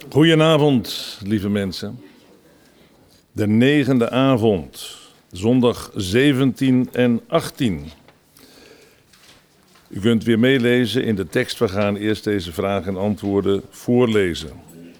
Goedenavond, lieve mensen. De 9e avond, zondag 17 en 18. U kunt weer meelezen in de tekst. We gaan eerst deze vragen en antwoorden voorlezen.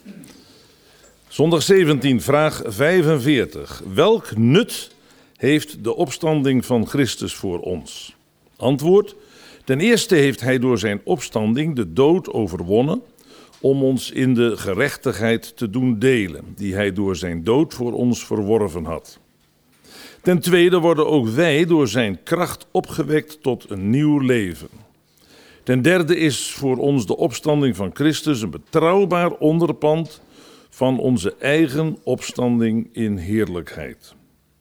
Zondag 17, vraag 45. Welk nut heeft de opstanding van Christus voor ons? Antwoord: ten eerste heeft hij door zijn opstanding de dood overwonnen om ons in de gerechtigheid te doen delen, die hij door zijn dood voor ons verworven had. Ten tweede worden ook wij door zijn kracht opgewekt tot een nieuw leven. Ten derde is voor ons de opstanding van Christus een betrouwbaar onderpand van onze eigen opstanding in heerlijkheid.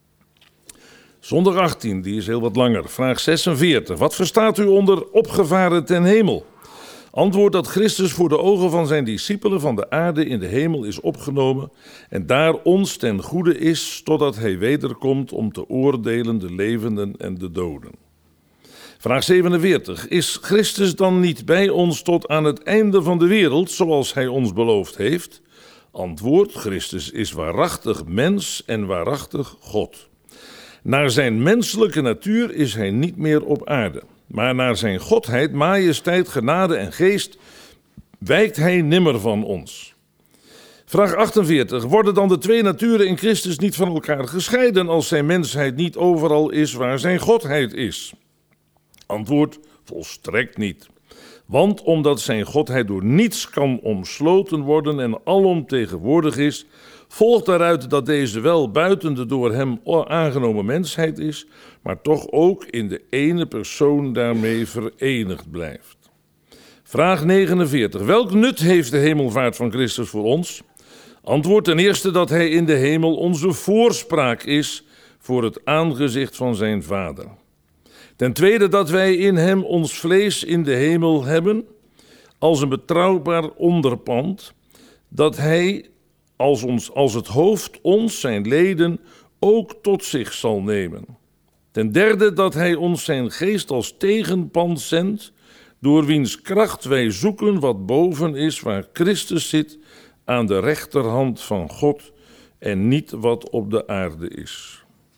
Zondag 18, die is heel wat langer. Vraag 46. Wat verstaat u onder opgevaren ten hemel? Antwoord: dat Christus voor de ogen van zijn discipelen van de aarde in de hemel is opgenomen en daar ons ten goede is, totdat hij wederkomt om te oordelen de levenden en de doden. Vraag 47. Is Christus dan niet bij ons tot aan het einde van de wereld, zoals hij ons beloofd heeft? Antwoord: Christus is waarachtig mens en waarachtig God. Naar zijn menselijke natuur is hij niet meer op aarde, maar naar zijn godheid, majesteit, genade en geest wijkt hij nimmer van ons. Vraag 48. Worden dan de twee naturen in Christus niet van elkaar gescheiden als zijn mensheid niet overal is waar zijn godheid is? Antwoord: volstrekt niet. Want omdat zijn godheid door niets kan omsloten worden en alomtegenwoordig is, volgt daaruit dat deze wel buiten de door hem aangenomen mensheid is, maar toch ook in de ene persoon daarmee verenigd blijft. Vraag 49. Welk nut heeft de hemelvaart van Christus voor ons? Antwoord: ten eerste dat hij in de hemel onze voorspraak is voor het aangezicht van zijn Vader. Ten tweede dat wij in hem ons vlees in de hemel hebben, als een betrouwbaar onderpand, dat hij als het hoofd ons, zijn leden, ook tot zich zal nemen. Ten derde dat hij ons zijn geest als tegenpand zendt, door wiens kracht wij zoeken wat boven is, waar Christus zit, aan de rechterhand van God, en niet wat op de aarde is.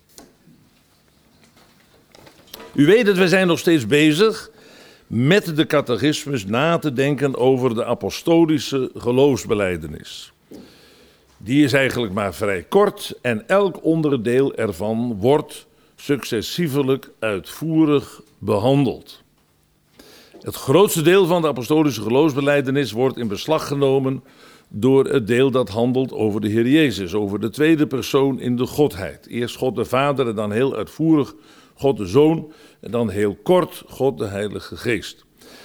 U weet het, we zijn nog steeds bezig met de catechismus na te denken over de apostolische geloofsbelijdenis. Die is eigenlijk maar vrij kort en elk onderdeel ervan wordt successievelijk uitvoerig behandeld. Het grootste deel van de apostolische geloofsbelijdenis wordt in beslag genomen door het deel dat handelt over de Heer Jezus, over de tweede persoon in de Godheid. Eerst God de Vader en dan heel uitvoerig God de Zoon en dan heel kort God de Heilige Geest.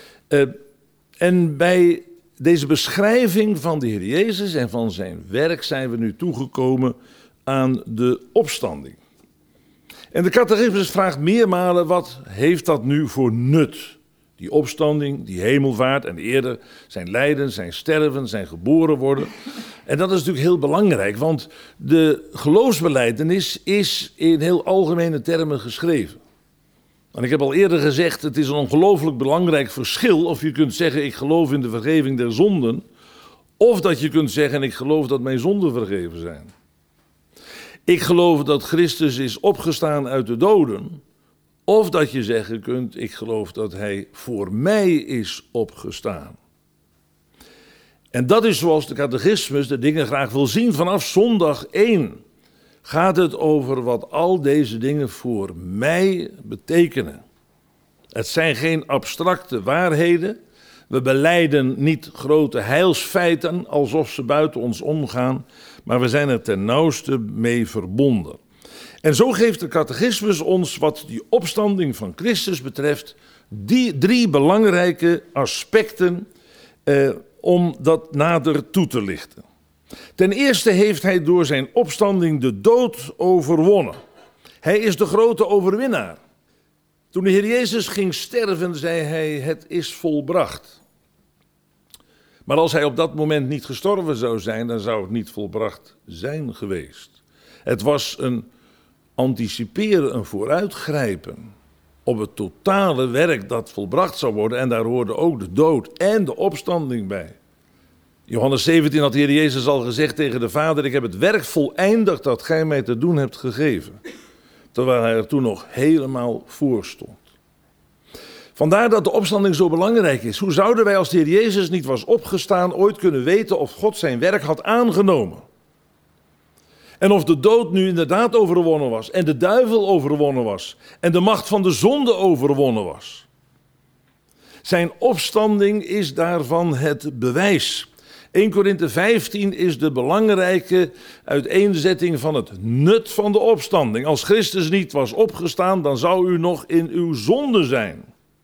En bij deze beschrijving van de Heer Jezus en van zijn werk zijn we nu toegekomen aan de opstanding. En de catechismus vraagt meermalen: wat heeft dat nu voor nut? Die opstanding, die hemelvaart en eerder zijn lijden, zijn sterven, zijn geboren worden. En dat is natuurlijk heel belangrijk, want de geloofsbelijdenis is in heel algemene termen geschreven. En ik heb al eerder gezegd, het is een ongelooflijk belangrijk verschil of je kunt zeggen: ik geloof in de vergeving der zonden, of dat je kunt zeggen: ik geloof dat mijn zonden vergeven zijn. Ik geloof dat Christus is opgestaan uit de doden, of dat je zeggen kunt: ik geloof dat hij voor mij is opgestaan. En dat is zoals de catechismus de dingen graag wil zien. Vanaf zondag 1 gaat het over wat al deze dingen voor mij betekenen. Het zijn geen abstracte waarheden. We belijden niet grote heilsfeiten alsof ze buiten ons omgaan, maar we zijn er ten nauwste mee verbonden. En zo geeft de catechismus ons, wat die opstanding van Christus betreft, die 3 belangrijke aspecten om dat nader toe te lichten. Ten eerste heeft hij door zijn opstanding de dood overwonnen. Hij is de grote overwinnaar. Toen de Heer Jezus ging sterven, zei hij: het is volbracht. Maar als hij op dat moment niet gestorven zou zijn, dan zou het niet volbracht zijn geweest. Het was een anticiperen, een vooruitgrijpen op het totale werk dat volbracht zou worden. En daar hoorde ook de dood en de opstanding bij. Johannes 17 had de Heer Jezus al gezegd tegen de Vader: ik heb het werk voleindigd dat gij mij te doen hebt gegeven. Terwijl hij er toen nog helemaal voor stond. Vandaar dat de opstanding zo belangrijk is. Hoe zouden wij, als de Heer Jezus niet was opgestaan, ooit kunnen weten of God zijn werk had aangenomen? En of de dood nu inderdaad overwonnen was, en de duivel overwonnen was, en de macht van de zonde overwonnen was. Zijn opstanding is daarvan het bewijs. 1 Korinthe 15 is de belangrijke uiteenzetting van het nut van de opstanding. Als Christus niet was opgestaan, dan zou u nog in uw zonde zijn.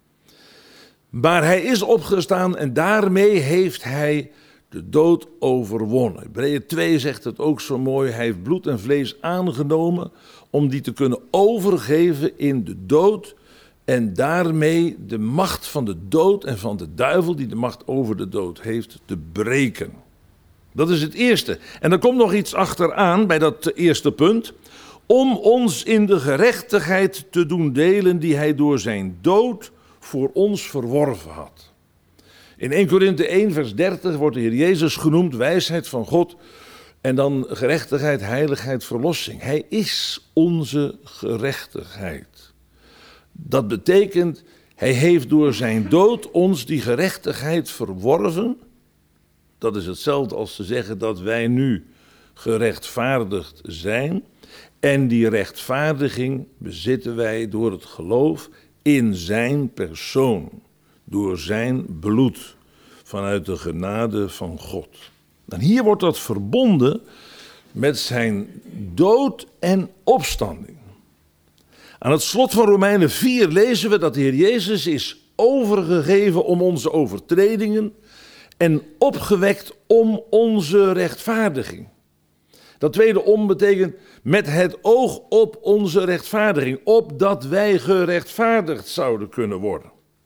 Maar hij is opgestaan en daarmee heeft hij de dood overwonnen. Hebreeën 2 zegt het ook zo mooi. Hij heeft bloed en vlees aangenomen om die te kunnen overgeven in de dood. En daarmee de macht van de dood en van de duivel die de macht over de dood heeft te breken. Dat is het eerste. En er komt nog iets achteraan bij dat eerste punt. Om ons in de gerechtigheid te doen delen die hij door zijn dood voor ons verworven had. In 1 Korinthe 1 vers 30 wordt de Heer Jezus genoemd, wijsheid van God. En dan gerechtigheid, heiligheid, verlossing. Hij is onze gerechtigheid. Dat betekent, hij heeft door zijn dood ons die gerechtigheid verworven. Dat is hetzelfde als te zeggen dat wij nu gerechtvaardigd zijn. En die rechtvaardiging bezitten wij door het geloof in zijn persoon. Door zijn bloed, vanuit de genade van God. En hier wordt dat verbonden met zijn dood en opstanding. Aan het slot van Romeinen 4 lezen we dat de Heer Jezus is overgegeven om onze overtredingen en opgewekt om onze rechtvaardiging. Dat tweede om betekent met het oog op onze rechtvaardiging, opdat wij gerechtvaardigd zouden kunnen worden.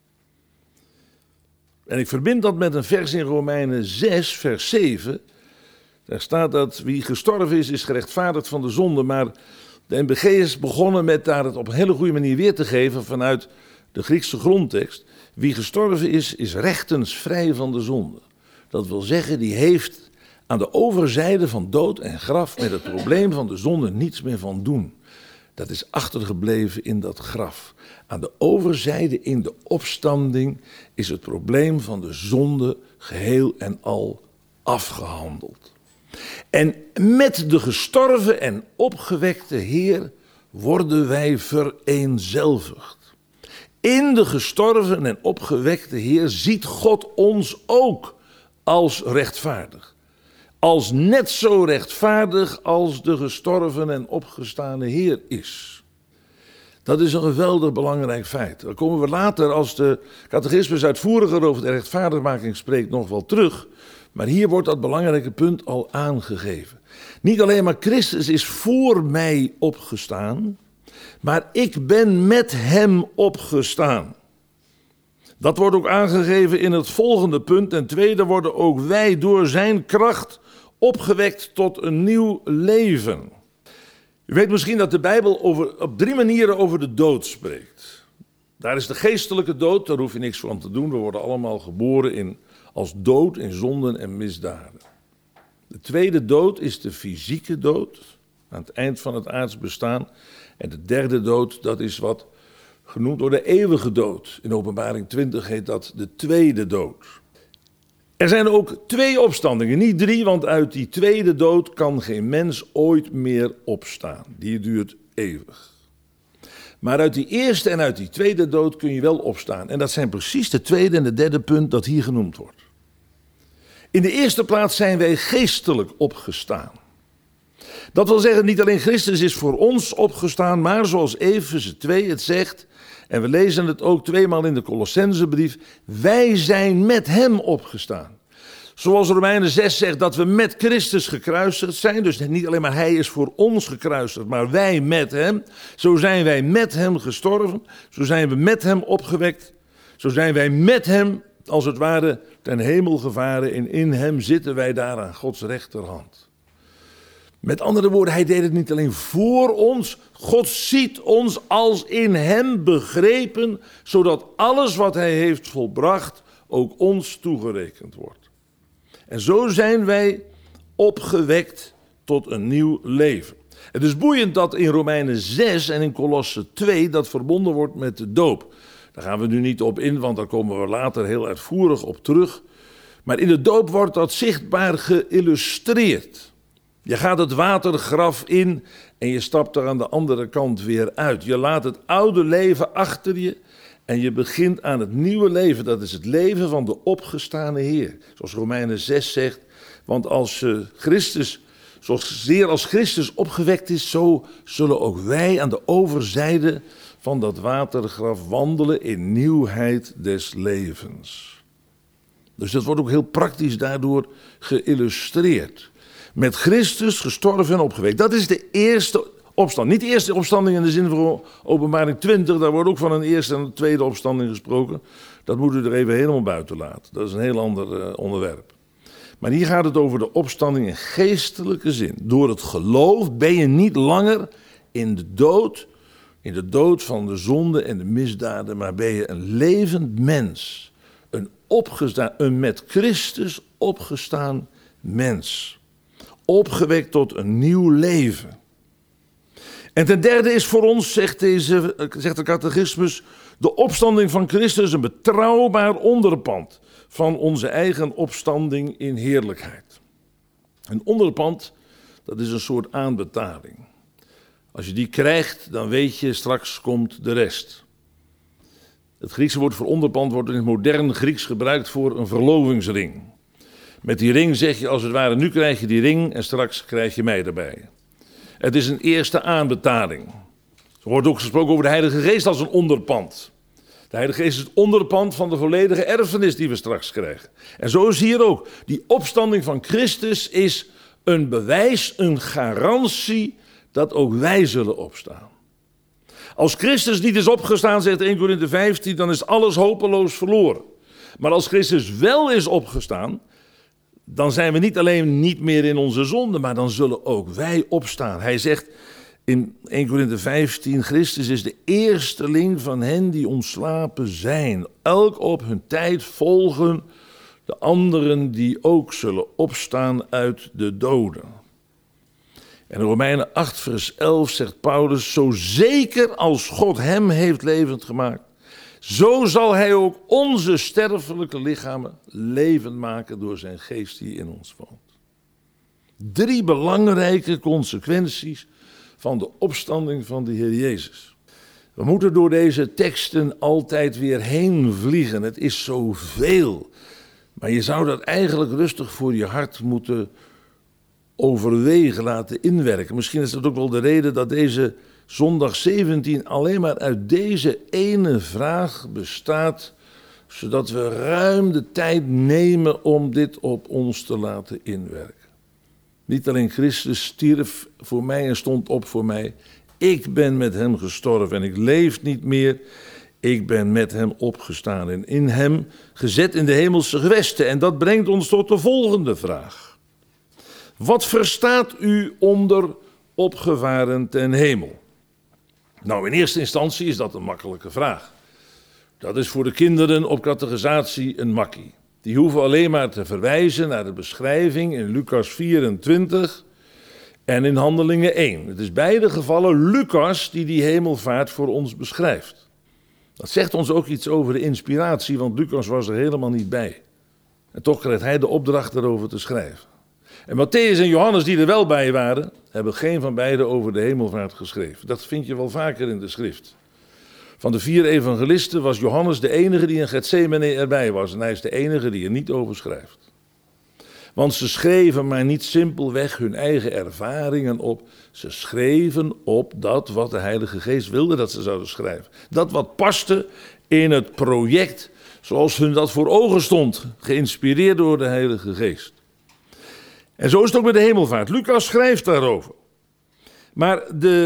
En ik verbind dat met een vers in Romeinen 6, vers 7. Daar staat dat wie gestorven is gerechtvaardigd van de zonde. Maar de NBG is begonnen met daar het op een hele goede manier weer te geven vanuit de Griekse grondtekst. Wie gestorven is rechtensvrij van de zonde. Dat wil zeggen, die heeft aan de overzijde van dood en graf met het probleem van de zonde niets meer van doen. Dat is achtergebleven in dat graf. Aan de overzijde in de opstanding is het probleem van de zonde geheel en al afgehandeld. En met de gestorven en opgewekte Heer worden wij vereenzelvigd. In de gestorven en opgewekte Heer ziet God ons ook als rechtvaardig. Als net zo rechtvaardig als de gestorven en opgestane Heer is. Dat is een geweldig belangrijk feit. Daar komen we later, als de catechismus uitvoeriger over de rechtvaardigmaking spreekt, nog wel terug. Maar hier wordt dat belangrijke punt al aangegeven. Niet alleen maar Christus is voor mij opgestaan, maar ik ben met hem opgestaan. Dat wordt ook aangegeven in het volgende punt. Ten tweede worden ook wij door zijn kracht opgewekt tot een nieuw leven. U weet misschien dat de Bijbel op 3 manieren over de dood spreekt. Daar is de geestelijke dood, daar hoef je niks van te doen. We worden allemaal geboren als dood in zonden en misdaden. De tweede dood is de fysieke dood, aan het eind van het aards bestaan. En de derde dood, dat is wat genoemd door de eeuwige dood. In Openbaring 20 heet dat de tweede dood. Er zijn ook 2 opstandingen, niet 3, want uit die tweede dood kan geen mens ooit meer opstaan. Die duurt eeuwig. Maar uit die eerste en uit die tweede dood kun je wel opstaan. En dat zijn precies de tweede en de derde punt dat hier genoemd wordt. In de eerste plaats zijn wij geestelijk opgestaan. Dat wil zeggen, niet alleen Christus is voor ons opgestaan, maar zoals Efeze 2 het zegt, en we lezen het ook 2 maal in de Colossensebrief, wij zijn met hem opgestaan. Zoals Romeinen 6 zegt dat we met Christus gekruisigd zijn, dus niet alleen maar hij is voor ons gekruisigd, maar wij met hem. Zo zijn wij met hem gestorven, zo zijn we met hem opgewekt, zo zijn wij met hem, als het ware, ten hemel gevaren en in hem zitten wij daar aan Gods rechterhand. Met andere woorden, hij deed het niet alleen voor ons. God ziet ons als in hem begrepen, zodat alles wat hij heeft volbracht ook ons toegerekend wordt. En zo zijn wij opgewekt tot een nieuw leven. Het is boeiend dat in Romeinen 6 en in Kolossen 2 dat verbonden wordt met de doop. Daar gaan we nu niet op in, want daar komen we later heel uitvoerig op terug. Maar in de doop wordt dat zichtbaar geïllustreerd. Je gaat het watergraf in en je stapt er aan de andere kant weer uit. Je laat het oude leven achter je en je begint aan het nieuwe leven. Dat is het leven van de opgestane Heer. Zoals Romeinen 6 zegt, want zozeer als Christus opgewekt is, zo zullen ook wij aan de overzijde van dat watergraf wandelen in nieuwheid des levens. Dus dat wordt ook heel praktisch daardoor geïllustreerd. Met Christus gestorven en opgewekt. Dat is de eerste opstand. Niet de eerste opstanding in de zin van Openbaring 20. Daar wordt ook van een eerste en een tweede opstanding gesproken. Dat moet u er even helemaal buiten laten. Dat is een heel ander onderwerp. Maar hier gaat het over de opstanding in geestelijke zin. Door het geloof ben je niet langer in de dood van de zonde en de misdaden, maar ben je een levend mens. Een met Christus opgestaan mens. Opgewekt tot een nieuw leven. En ten derde is voor ons, zegt de catechismus, de opstanding van Christus een betrouwbaar onderpand van onze eigen opstanding in heerlijkheid. Een onderpand, dat is een soort aanbetaling. Als je die krijgt, dan weet je, straks komt de rest. Het Griekse woord voor onderpand wordt in het modern Grieks gebruikt voor een verlovingsring. Met die ring zeg je als het ware, nu krijg je die ring en straks krijg je mij erbij. Het is een eerste aanbetaling. Er wordt ook gesproken over de Heilige Geest als een onderpand. De Heilige Geest is het onderpand van de volledige erfenis die we straks krijgen. En zo is hier ook. Die opstanding van Christus is een bewijs, een garantie dat ook wij zullen opstaan. Als Christus niet is opgestaan, zegt 1 Korinthe 15, dan is alles hopeloos verloren. Maar als Christus wel is opgestaan, dan zijn we niet alleen niet meer in onze zonde, maar dan zullen ook wij opstaan. Hij zegt in 1 Korinthe 15, Christus is de eersteling van hen die ontslapen zijn. Elk op hun tijd volgen de anderen die ook zullen opstaan uit de doden. En in Romeinen 8 vers 11 zegt Paulus, zo zeker als God hem heeft levend gemaakt, zo zal hij ook onze sterfelijke lichamen levend maken door zijn geest die in ons woont. 3 belangrijke consequenties van de opstanding van de Heer Jezus. We moeten door deze teksten altijd weer heen vliegen. Het is zoveel. Maar je zou dat eigenlijk rustig voor je hart moeten overwegen, laten inwerken. Misschien is dat ook wel de reden dat deze zondag 17 alleen maar uit deze ene vraag bestaat, zodat we ruim de tijd nemen om dit op ons te laten inwerken. Niet alleen Christus stierf voor mij en stond op voor mij. Ik ben met hem gestorven en ik leef niet meer. Ik ben met hem opgestaan en in hem gezet in de hemelse gewesten. En dat brengt ons tot de volgende vraag. Wat verstaat u onder opgevaren ten hemel? Nou, in eerste instantie is dat een makkelijke vraag. Dat is voor de kinderen op catechisatie een makkie. Die hoeven alleen maar te verwijzen naar de beschrijving in Lucas 24 en in Handelingen 1. Het is beide gevallen Lucas die hemelvaart voor ons beschrijft. Dat zegt ons ook iets over de inspiratie, want Lucas was er helemaal niet bij. En toch kreeg hij de opdracht erover te schrijven. En Mattheüs en Johannes, die er wel bij waren, hebben geen van beiden over de hemelvaart geschreven. Dat vind je wel vaker in de schrift. Van de 4 evangelisten was Johannes de enige die in Getsemane erbij was. En hij is de enige die er niet over schrijft. Want ze schreven maar niet simpelweg hun eigen ervaringen op. Ze schreven op dat wat de Heilige Geest wilde dat ze zouden schrijven. Dat wat paste in het project zoals hun dat voor ogen stond. Geïnspireerd door de Heilige Geest. En zo is het ook met de hemelvaart. Lucas schrijft daarover. Maar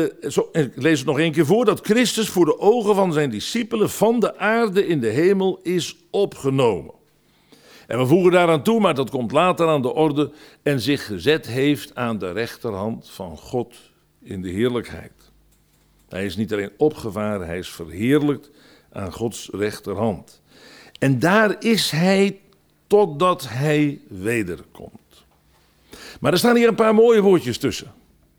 ik lees het nog 1 keer voor, dat Christus voor de ogen van zijn discipelen van de aarde in de hemel is opgenomen. En we voegen daaraan toe, maar dat komt later aan de orde, en zich gezet heeft aan de rechterhand van God in de heerlijkheid. Hij is niet alleen opgevaren, hij is verheerlijkt aan Gods rechterhand. En daar is hij totdat hij wederkomt. Maar er staan hier een paar mooie woordjes tussen.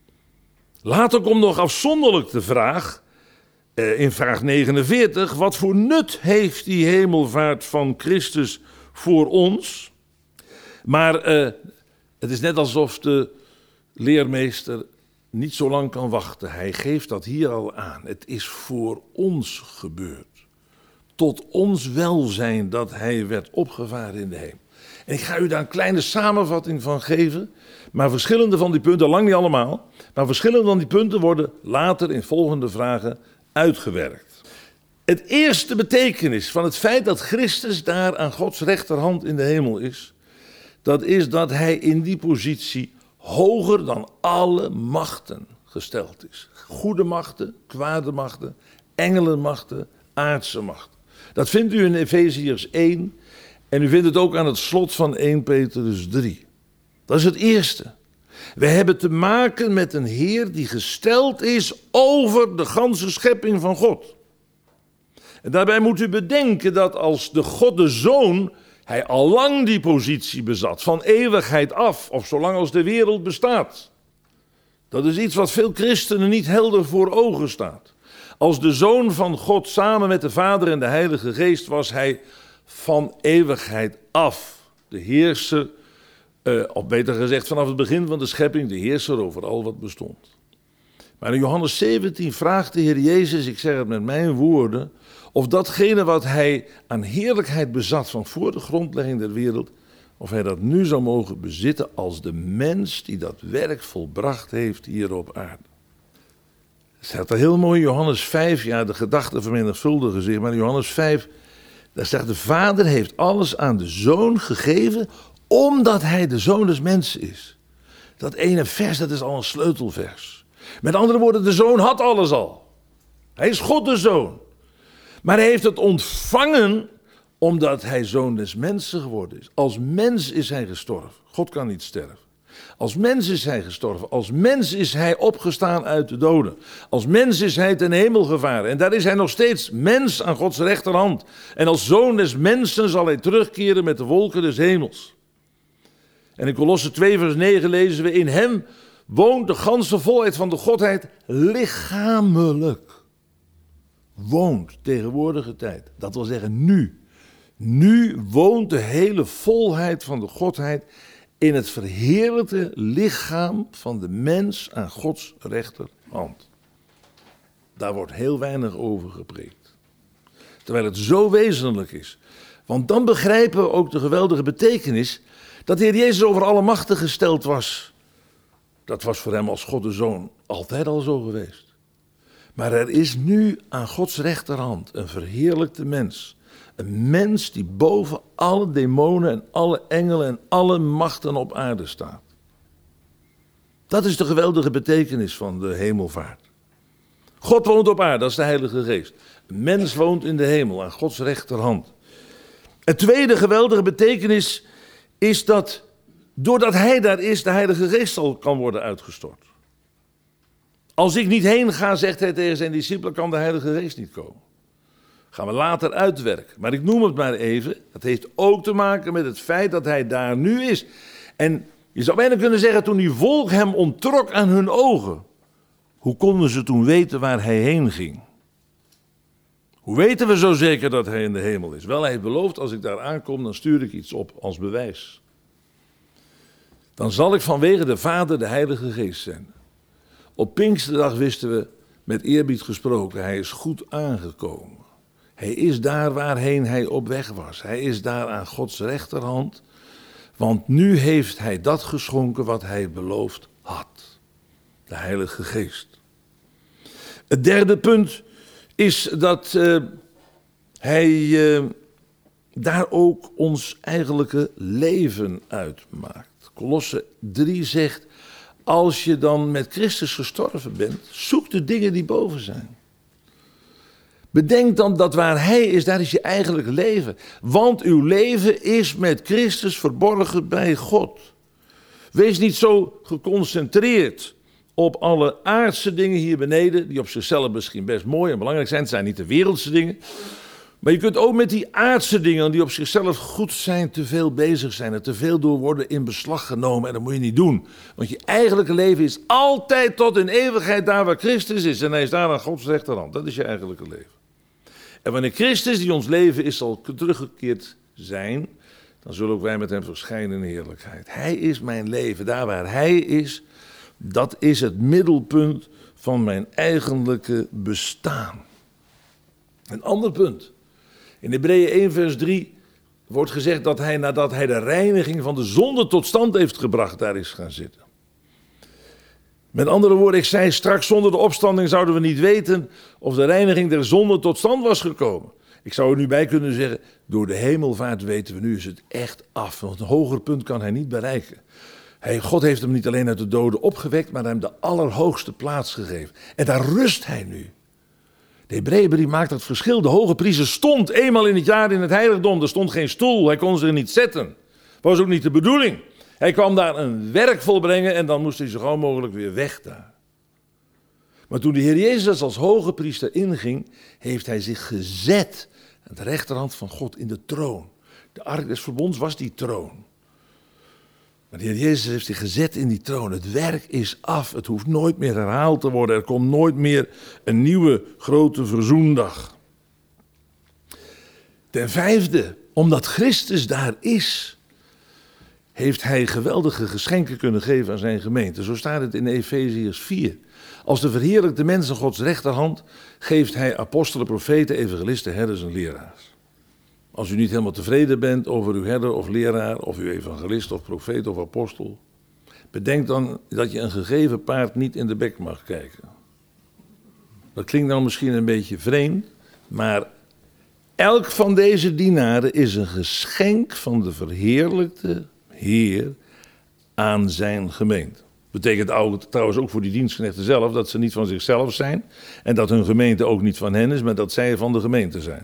Later komt nog afzonderlijk de vraag, in vraag 49, wat voor nut heeft die hemelvaart van Christus voor ons? Maar het is net alsof de leermeester niet zo lang kan wachten. Hij geeft dat hier al aan. Het is voor ons gebeurd. Tot ons welzijn dat hij werd opgevaren in de hemel. En ik ga u daar een kleine samenvatting van geven. Maar verschillende van die punten, lang niet allemaal, maar verschillende van die punten worden later in volgende vragen uitgewerkt. Het eerste betekenis van het feit dat Christus daar aan Gods rechterhand in de hemel is, dat is dat hij in die positie hoger dan alle machten gesteld is. Goede machten, kwade machten, engelenmachten, aardse machten. Dat vindt u in Efeziërs 1 en u vindt het ook aan het slot van 1 Petrus 3. Dat is het eerste. We hebben te maken met een Heer die gesteld is over de ganse schepping van God. En daarbij moet u bedenken dat als de God de Zoon, hij al lang die positie bezat, van eeuwigheid af, of zolang als de wereld bestaat. Dat is iets wat veel christenen niet helder voor ogen staat. Als de Zoon van God samen met de Vader en de Heilige Geest was hij van eeuwigheid af. De heerser, of beter gezegd vanaf het begin van de schepping, de heerser over al wat bestond. Maar in Johannes 17 vraagt de Heer Jezus, ik zeg het met mijn woorden, of datgene wat hij aan heerlijkheid bezat van voor de grondlegging der wereld, of hij dat nu zou mogen bezitten als de mens die dat werk volbracht heeft hier op aarde. Het staat er heel mooi in Johannes 5, ja, de gedachten vermenigvuldigen zich, maar in Johannes 5, daar zegt de Vader heeft alles aan de Zoon gegeven, omdat hij de Zoon des mensen is. Dat ene vers, dat is al een sleutelvers. Met andere woorden, de Zoon had alles al. Hij is God de Zoon. Maar hij heeft het ontvangen omdat hij Zoon des mensen geworden is. Als mens is hij gestorven. God kan niet sterven. Als mens is hij gestorven. Als mens is hij opgestaan uit de doden. Als mens is hij ten hemel gevaren. En daar is hij nog steeds mens aan Gods rechterhand. En als Zoon des mensen zal hij terugkeren met de wolken des hemels. En in Kolosse 2 vers 9 lezen we, in hem woont de ganse volheid van de Godheid lichamelijk. Woont, tegenwoordige tijd. Dat wil zeggen nu. Nu woont de hele volheid van de Godheid in het verheerlijkte lichaam van de mens aan Gods rechterhand. Daar wordt heel weinig over gepreekt. Terwijl het zo wezenlijk is. Want dan begrijpen we ook de geweldige betekenis dat de Heer Jezus over alle machten gesteld was. Dat was voor hem als God de Zoon altijd al zo geweest. Maar er is nu aan Gods rechterhand een verheerlijkte mens. Een mens die boven alle demonen en alle engelen en alle machten op aarde staat. Dat is de geweldige betekenis van de hemelvaart. God woont op aarde, dat is de Heilige Geest. Een mens woont in de hemel aan Gods rechterhand. Het tweede geweldige betekenis is dat doordat hij daar is, de Heilige Geest al kan worden uitgestort. Als ik niet heen ga, zegt hij tegen zijn discipelen, kan de Heilige Geest niet komen. Gaan we later uitwerken. Maar ik noem het maar even. Dat heeft ook te maken met het feit dat hij daar nu is. En je zou bijna kunnen zeggen, toen die wolk hem onttrok aan hun ogen. Hoe konden ze toen weten waar hij heen ging? Hoe weten we zo zeker dat hij in de hemel is? Wel, hij heeft beloofd, als ik daar aankom, dan stuur ik iets op als bewijs. Dan zal ik vanwege de Vader de Heilige Geest zenden. Op Pinksterdag wisten we, met eerbied gesproken, hij is goed aangekomen. Hij is daar waarheen hij op weg was. Hij is daar aan Gods rechterhand. Want nu heeft hij dat geschonken wat hij beloofd had. De Heilige Geest. Het derde punt is dat hij daar ook ons eigenlijke leven uitmaakt. Kolosse 3 zegt, als je dan met Christus gestorven bent, zoek de dingen die boven zijn. Bedenk dan dat waar hij is, daar is je eigenlijk leven. Want uw leven is met Christus verborgen bij God. Wees niet zo geconcentreerd op alle aardse dingen hier beneden, die op zichzelf misschien best mooi en belangrijk zijn. Het zijn niet de wereldse dingen. Maar je kunt ook met die aardse dingen die op zichzelf goed zijn, te veel bezig zijn. Er te veel door worden in beslag genomen. En dat moet je niet doen. Want je eigenlijke leven is altijd tot in eeuwigheid daar waar Christus is. En hij is daar aan Gods rechterhand. Dat is je eigenlijke leven. En wanneer Christus, die ons leven is, zal teruggekeerd zijn, dan zullen ook wij met hem verschijnen in heerlijkheid. Hij is mijn leven. Daar waar hij is, dat is het middelpunt van mijn eigenlijke bestaan. Een ander punt. In Hebreeën 1 vers 3 wordt gezegd dat hij, nadat hij de reiniging van de zonde tot stand heeft gebracht, daar is gaan zitten. Met andere woorden, ik zei straks, zonder de opstanding zouden we niet weten of de reiniging der zonde tot stand was gekomen. Ik zou er nu bij kunnen zeggen, door de hemelvaart weten we nu is het echt af. Want een hoger punt kan hij niet bereiken. God heeft hem niet alleen uit de doden opgewekt, maar hem de allerhoogste plaats gegeven. En daar rust hij nu. De Hebreeënbrief maakt dat verschil. De hoge priester stond eenmaal in het jaar in het heiligdom. Er stond geen stoel, hij kon zich niet zetten. Was ook niet de bedoeling. Hij kwam daar een werk volbrengen en dan moest hij zo gauw mogelijk weer weg daar. Maar toen de Heer Jezus als hoge priester inging, heeft hij zich gezet aan de rechterhand van God in de troon. De ark des verbonds was die troon. Maar de Heer Jezus heeft zich gezet in die troon. Het werk is af. Het hoeft nooit meer herhaald te worden. Er komt nooit meer een nieuwe grote verzoendag. Ten vijfde, omdat Christus daar is, heeft hij geweldige geschenken kunnen geven aan zijn gemeente. Zo staat het in Efeziërs 4. Als de verheerlijkte mens aan Gods rechterhand geeft hij apostelen, profeten, evangelisten, herders en leraars. Als u niet helemaal tevreden bent over uw herder of leraar, of uw evangelist of profeet of apostel, bedenk dan dat je een gegeven paard niet in de bek mag kijken. Dat klinkt dan misschien een beetje vreemd, maar elk van deze dienaren is een geschenk van de verheerlijkte Heer aan zijn gemeente. Betekent trouwens ook voor die dienstknechten zelf dat ze niet van zichzelf zijn en dat hun gemeente ook niet van hen is, maar dat zij van de gemeente zijn.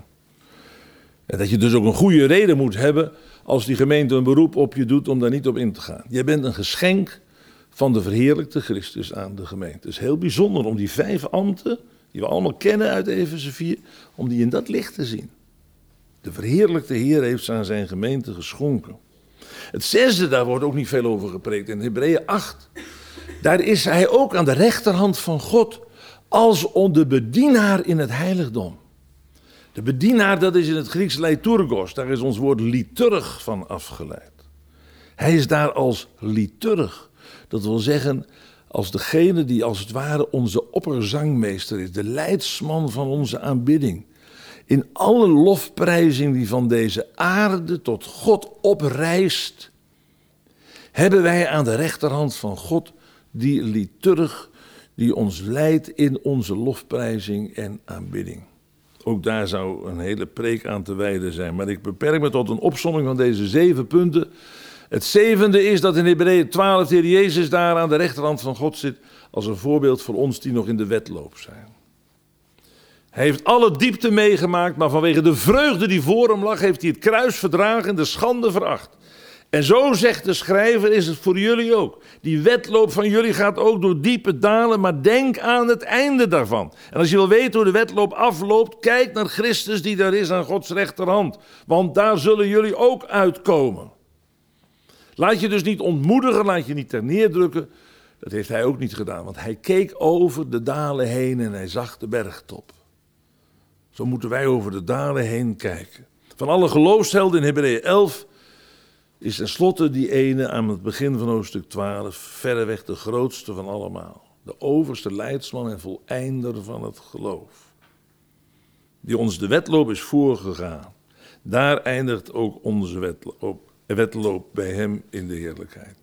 En dat je dus ook een goede reden moet hebben als die gemeente een beroep op je doet om daar niet op in te gaan. Jij bent een geschenk van de verheerlijkte Christus aan de gemeente. Het is heel bijzonder om die 5 ambten, die we allemaal kennen uit Efeze 4, om die in dat licht te zien. De verheerlijkte Heer heeft ze aan zijn gemeente geschonken. Het 6e, daar wordt ook niet veel over gepreekt. In Hebreeën 8, daar is hij ook aan de rechterhand van God als de bedienaar in het heiligdom. De bedienaar, dat is in het Grieks liturgos, daar is ons woord liturg van afgeleid. Hij is daar als liturg, dat wil zeggen als degene die als het ware onze opperzangmeester is, de leidsman van onze aanbidding. In alle lofprijzing die van deze aarde tot God oprijst, hebben wij aan de rechterhand van God die liturg die ons leidt in onze lofprijzing en aanbidding. Ook daar zou een hele preek aan te wijden zijn. Maar ik beperk me tot een opsomming van deze 7 punten. Het 7e is dat in Hebreeën 12 de Heer Jezus daar aan de rechterhand van God zit als een voorbeeld voor ons die nog in de wedloop zijn. Hij heeft alle diepte meegemaakt, maar vanwege de vreugde die voor hem lag, heeft hij het kruis verdragen en de schande veracht. En zo zegt de schrijver, is het voor jullie ook. Die wedloop van jullie gaat ook door diepe dalen, maar denk aan het einde daarvan. En als je wil weten hoe de wedloop afloopt, kijk naar Christus die daar is aan Gods rechterhand. Want daar zullen jullie ook uitkomen. Laat je dus niet ontmoedigen, laat je niet ter neerdrukken. Dat heeft hij ook niet gedaan, want hij keek over de dalen heen en hij zag de bergtop. Zo moeten wij over de dalen heen kijken. Van alle geloofshelden in Hebreeën 11 is tenslotte die ene aan het begin van hoofdstuk 12 verreweg de grootste van allemaal. De overste leidsman en voleinder van het geloof. Die ons de wedloop is voorgegaan. Daar eindigt ook onze wedloop bij hem in de heerlijkheid.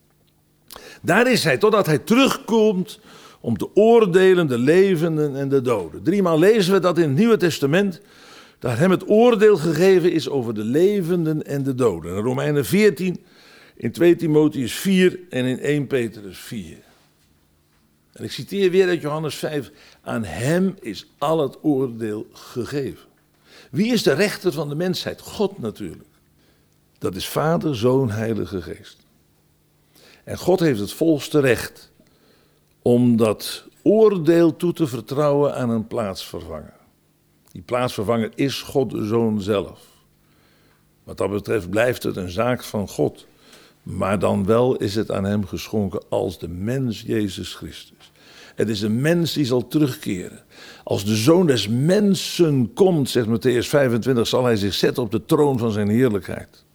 Daar is hij totdat hij terugkomt om te oordelen de levenden en de doden. 3 maal lezen we dat in het Nieuwe Testament, dat hem het oordeel gegeven is over de levenden en de doden. In Romeinen 14, in 2 Timotheüs 4 en in 1 Petrus 4. En ik citeer weer uit Johannes 5. Aan hem is al het oordeel gegeven. Wie is de rechter van de mensheid? God natuurlijk. Dat is Vader, Zoon, Heilige Geest. En God heeft het volste recht om dat oordeel toe te vertrouwen aan een plaatsvervanger. Die plaatsvervanger is God de Zoon zelf. Wat dat betreft blijft het een zaak van God. Maar dan wel is het aan hem geschonken als de mens Jezus Christus. Het is een mens die zal terugkeren. Als de Zoon des mensen komt, zegt Mattheüs 25, zal hij zich zetten op de troon van zijn heerlijkheid.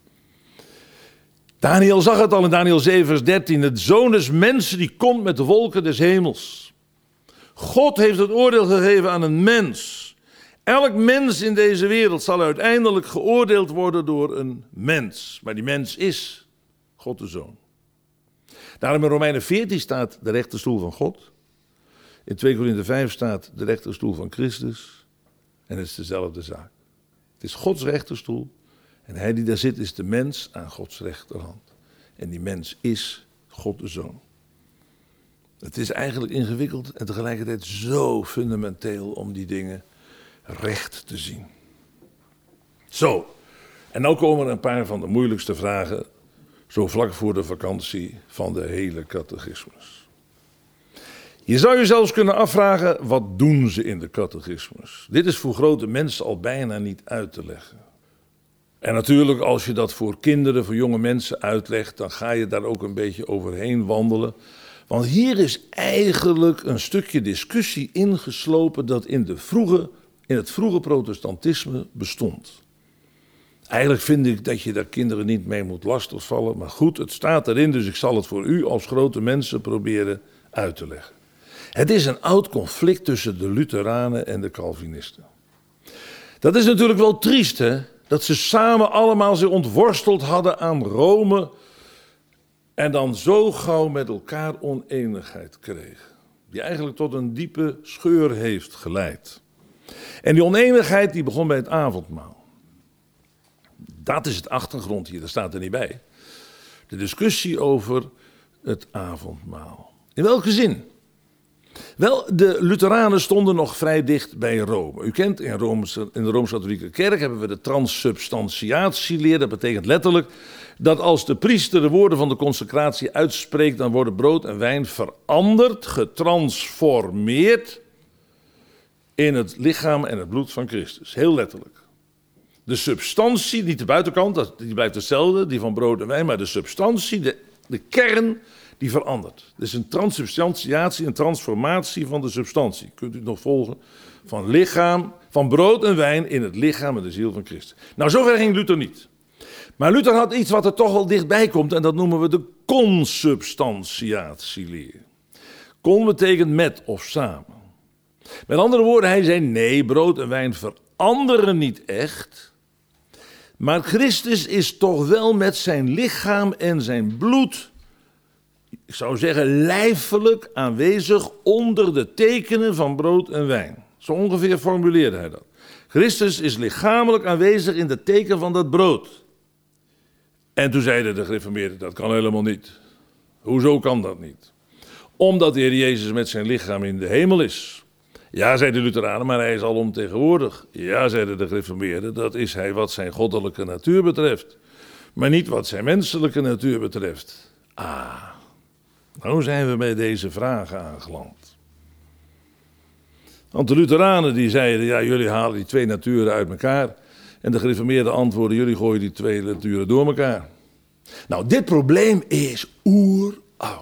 Daniel zag het al in Daniel 7 vers 13. De Zoon des mensen die komt met de wolken des hemels. God heeft het oordeel gegeven aan een mens. Elk mens in deze wereld zal uiteindelijk geoordeeld worden door een mens. Maar die mens is God de Zoon. Daarom in Romeinen 14 staat de rechterstoel van God. In 2 Korinther 5 staat de rechterstoel van Christus. En het is dezelfde zaak. Het is Gods rechterstoel. En hij die daar zit is de mens aan Gods rechterhand. En die mens is God de Zoon. Het is eigenlijk ingewikkeld en tegelijkertijd zo fundamenteel om die dingen recht te zien. Zo, en nu komen er een paar van de moeilijkste vragen, zo vlak voor de vakantie van de hele catechismus. Je zou je zelfs kunnen afvragen, wat doen ze in de catechismus? Dit is voor grote mensen al bijna niet uit te leggen. En natuurlijk, als je dat voor kinderen, voor jonge mensen uitlegt, dan ga je daar ook een beetje overheen wandelen. Want hier is eigenlijk een stukje discussie ingeslopen dat in het vroege protestantisme bestond. Eigenlijk vind ik dat je daar kinderen niet mee moet lastigvallen. Maar goed, het staat erin, dus ik zal het voor u als grote mensen proberen uit te leggen. Het is een oud conflict tussen de Lutheranen en de Calvinisten. Dat is natuurlijk wel triest, hè? Dat ze samen allemaal zich ontworsteld hadden aan Rome en dan zo gauw met elkaar oneenigheid kregen. Die eigenlijk tot een diepe scheur heeft geleid. En die oneenigheid die begon bij het avondmaal. Dat is het achtergrond hier, dat staat er niet bij. De discussie over het avondmaal. In welke zin? Wel, de Lutheranen stonden nog vrij dicht bij Rome. U kent, in de Rooms-Katholieke Kerk hebben we de transsubstantiatieleer. Dat betekent letterlijk dat als de priester de woorden van de consecratie uitspreekt, dan worden brood en wijn veranderd, getransformeerd in het lichaam en het bloed van Christus. Heel letterlijk. De substantie, niet de buitenkant, die blijft hetzelfde, die van brood en wijn, maar de substantie, de kern, die verandert. Dus een transsubstantiatie, een transformatie van de substantie. Kunt u het nog volgen? Van lichaam, van brood en wijn in het lichaam en de ziel van Christus. Nou, zover ging Luther niet. Maar Luther had iets wat er toch wel dichtbij komt en dat noemen we de consubstantiatieleer. Con betekent met of samen. Met andere woorden, hij zei nee, brood en wijn veranderen niet echt. Maar Christus is toch wel met zijn lichaam en zijn bloed, ik zou zeggen lijfelijk aanwezig onder de tekenen van brood en wijn. Zo ongeveer formuleerde hij dat. Christus is lichamelijk aanwezig in de teken van dat brood. En toen zeiden de gereformeerden, dat kan helemaal niet. Hoezo kan dat niet? Omdat de Heer Jezus met zijn lichaam in de hemel is. Ja, zeiden de Lutheranen, maar hij is alomtegenwoordig. Ja, zeiden de gereformeerden, dat is hij wat zijn goddelijke natuur betreft. Maar niet wat zijn menselijke natuur betreft. Nou zijn we bij deze vragen aangeland. Want de Lutheranen die zeiden, ja, jullie halen die twee naturen uit elkaar. En de gereformeerden antwoorden, jullie gooien die twee naturen door elkaar. Nou, dit probleem is oeroud.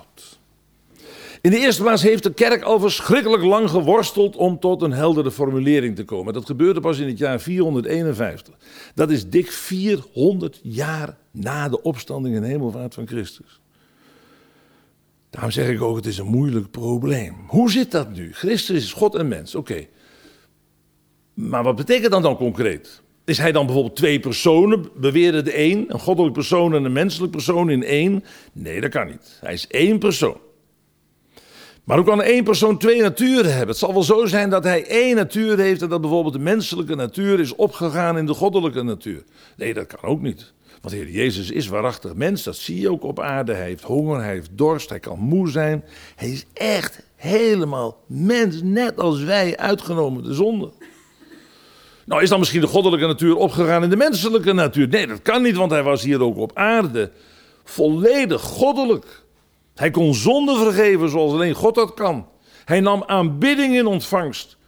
In de eerste plaats heeft de kerk al verschrikkelijk lang geworsteld om tot een heldere formulering te komen. Dat gebeurde pas in het jaar 451. Dat is dik 400 jaar na de opstanding en hemelvaart van Christus. Daarom zeg ik ook, het is een moeilijk probleem. Hoe zit dat nu? Christus is God en mens, oké. Maar wat betekent dat dan concreet? Is hij dan bijvoorbeeld twee personen, beweerde de een goddelijk persoon en een menselijk persoon in één? Nee, dat kan niet. Hij is één persoon. Maar hoe kan één persoon twee naturen hebben? Het zal wel zo zijn dat hij één natuur heeft en dat bijvoorbeeld de menselijke natuur is opgegaan in de goddelijke natuur. Nee, dat kan ook niet. Want de Heer Jezus is waarachtig mens, dat zie je ook op aarde. Hij heeft honger, hij heeft dorst, hij kan moe zijn. Hij is echt helemaal mens, net als wij, uitgenomen de zonde. Nou, is dan misschien de goddelijke natuur opgegaan in de menselijke natuur? Nee, dat kan niet, want hij was hier ook op aarde volledig goddelijk. Hij kon zonde vergeven zoals alleen God dat kan. Hij nam aanbidding in ontvangst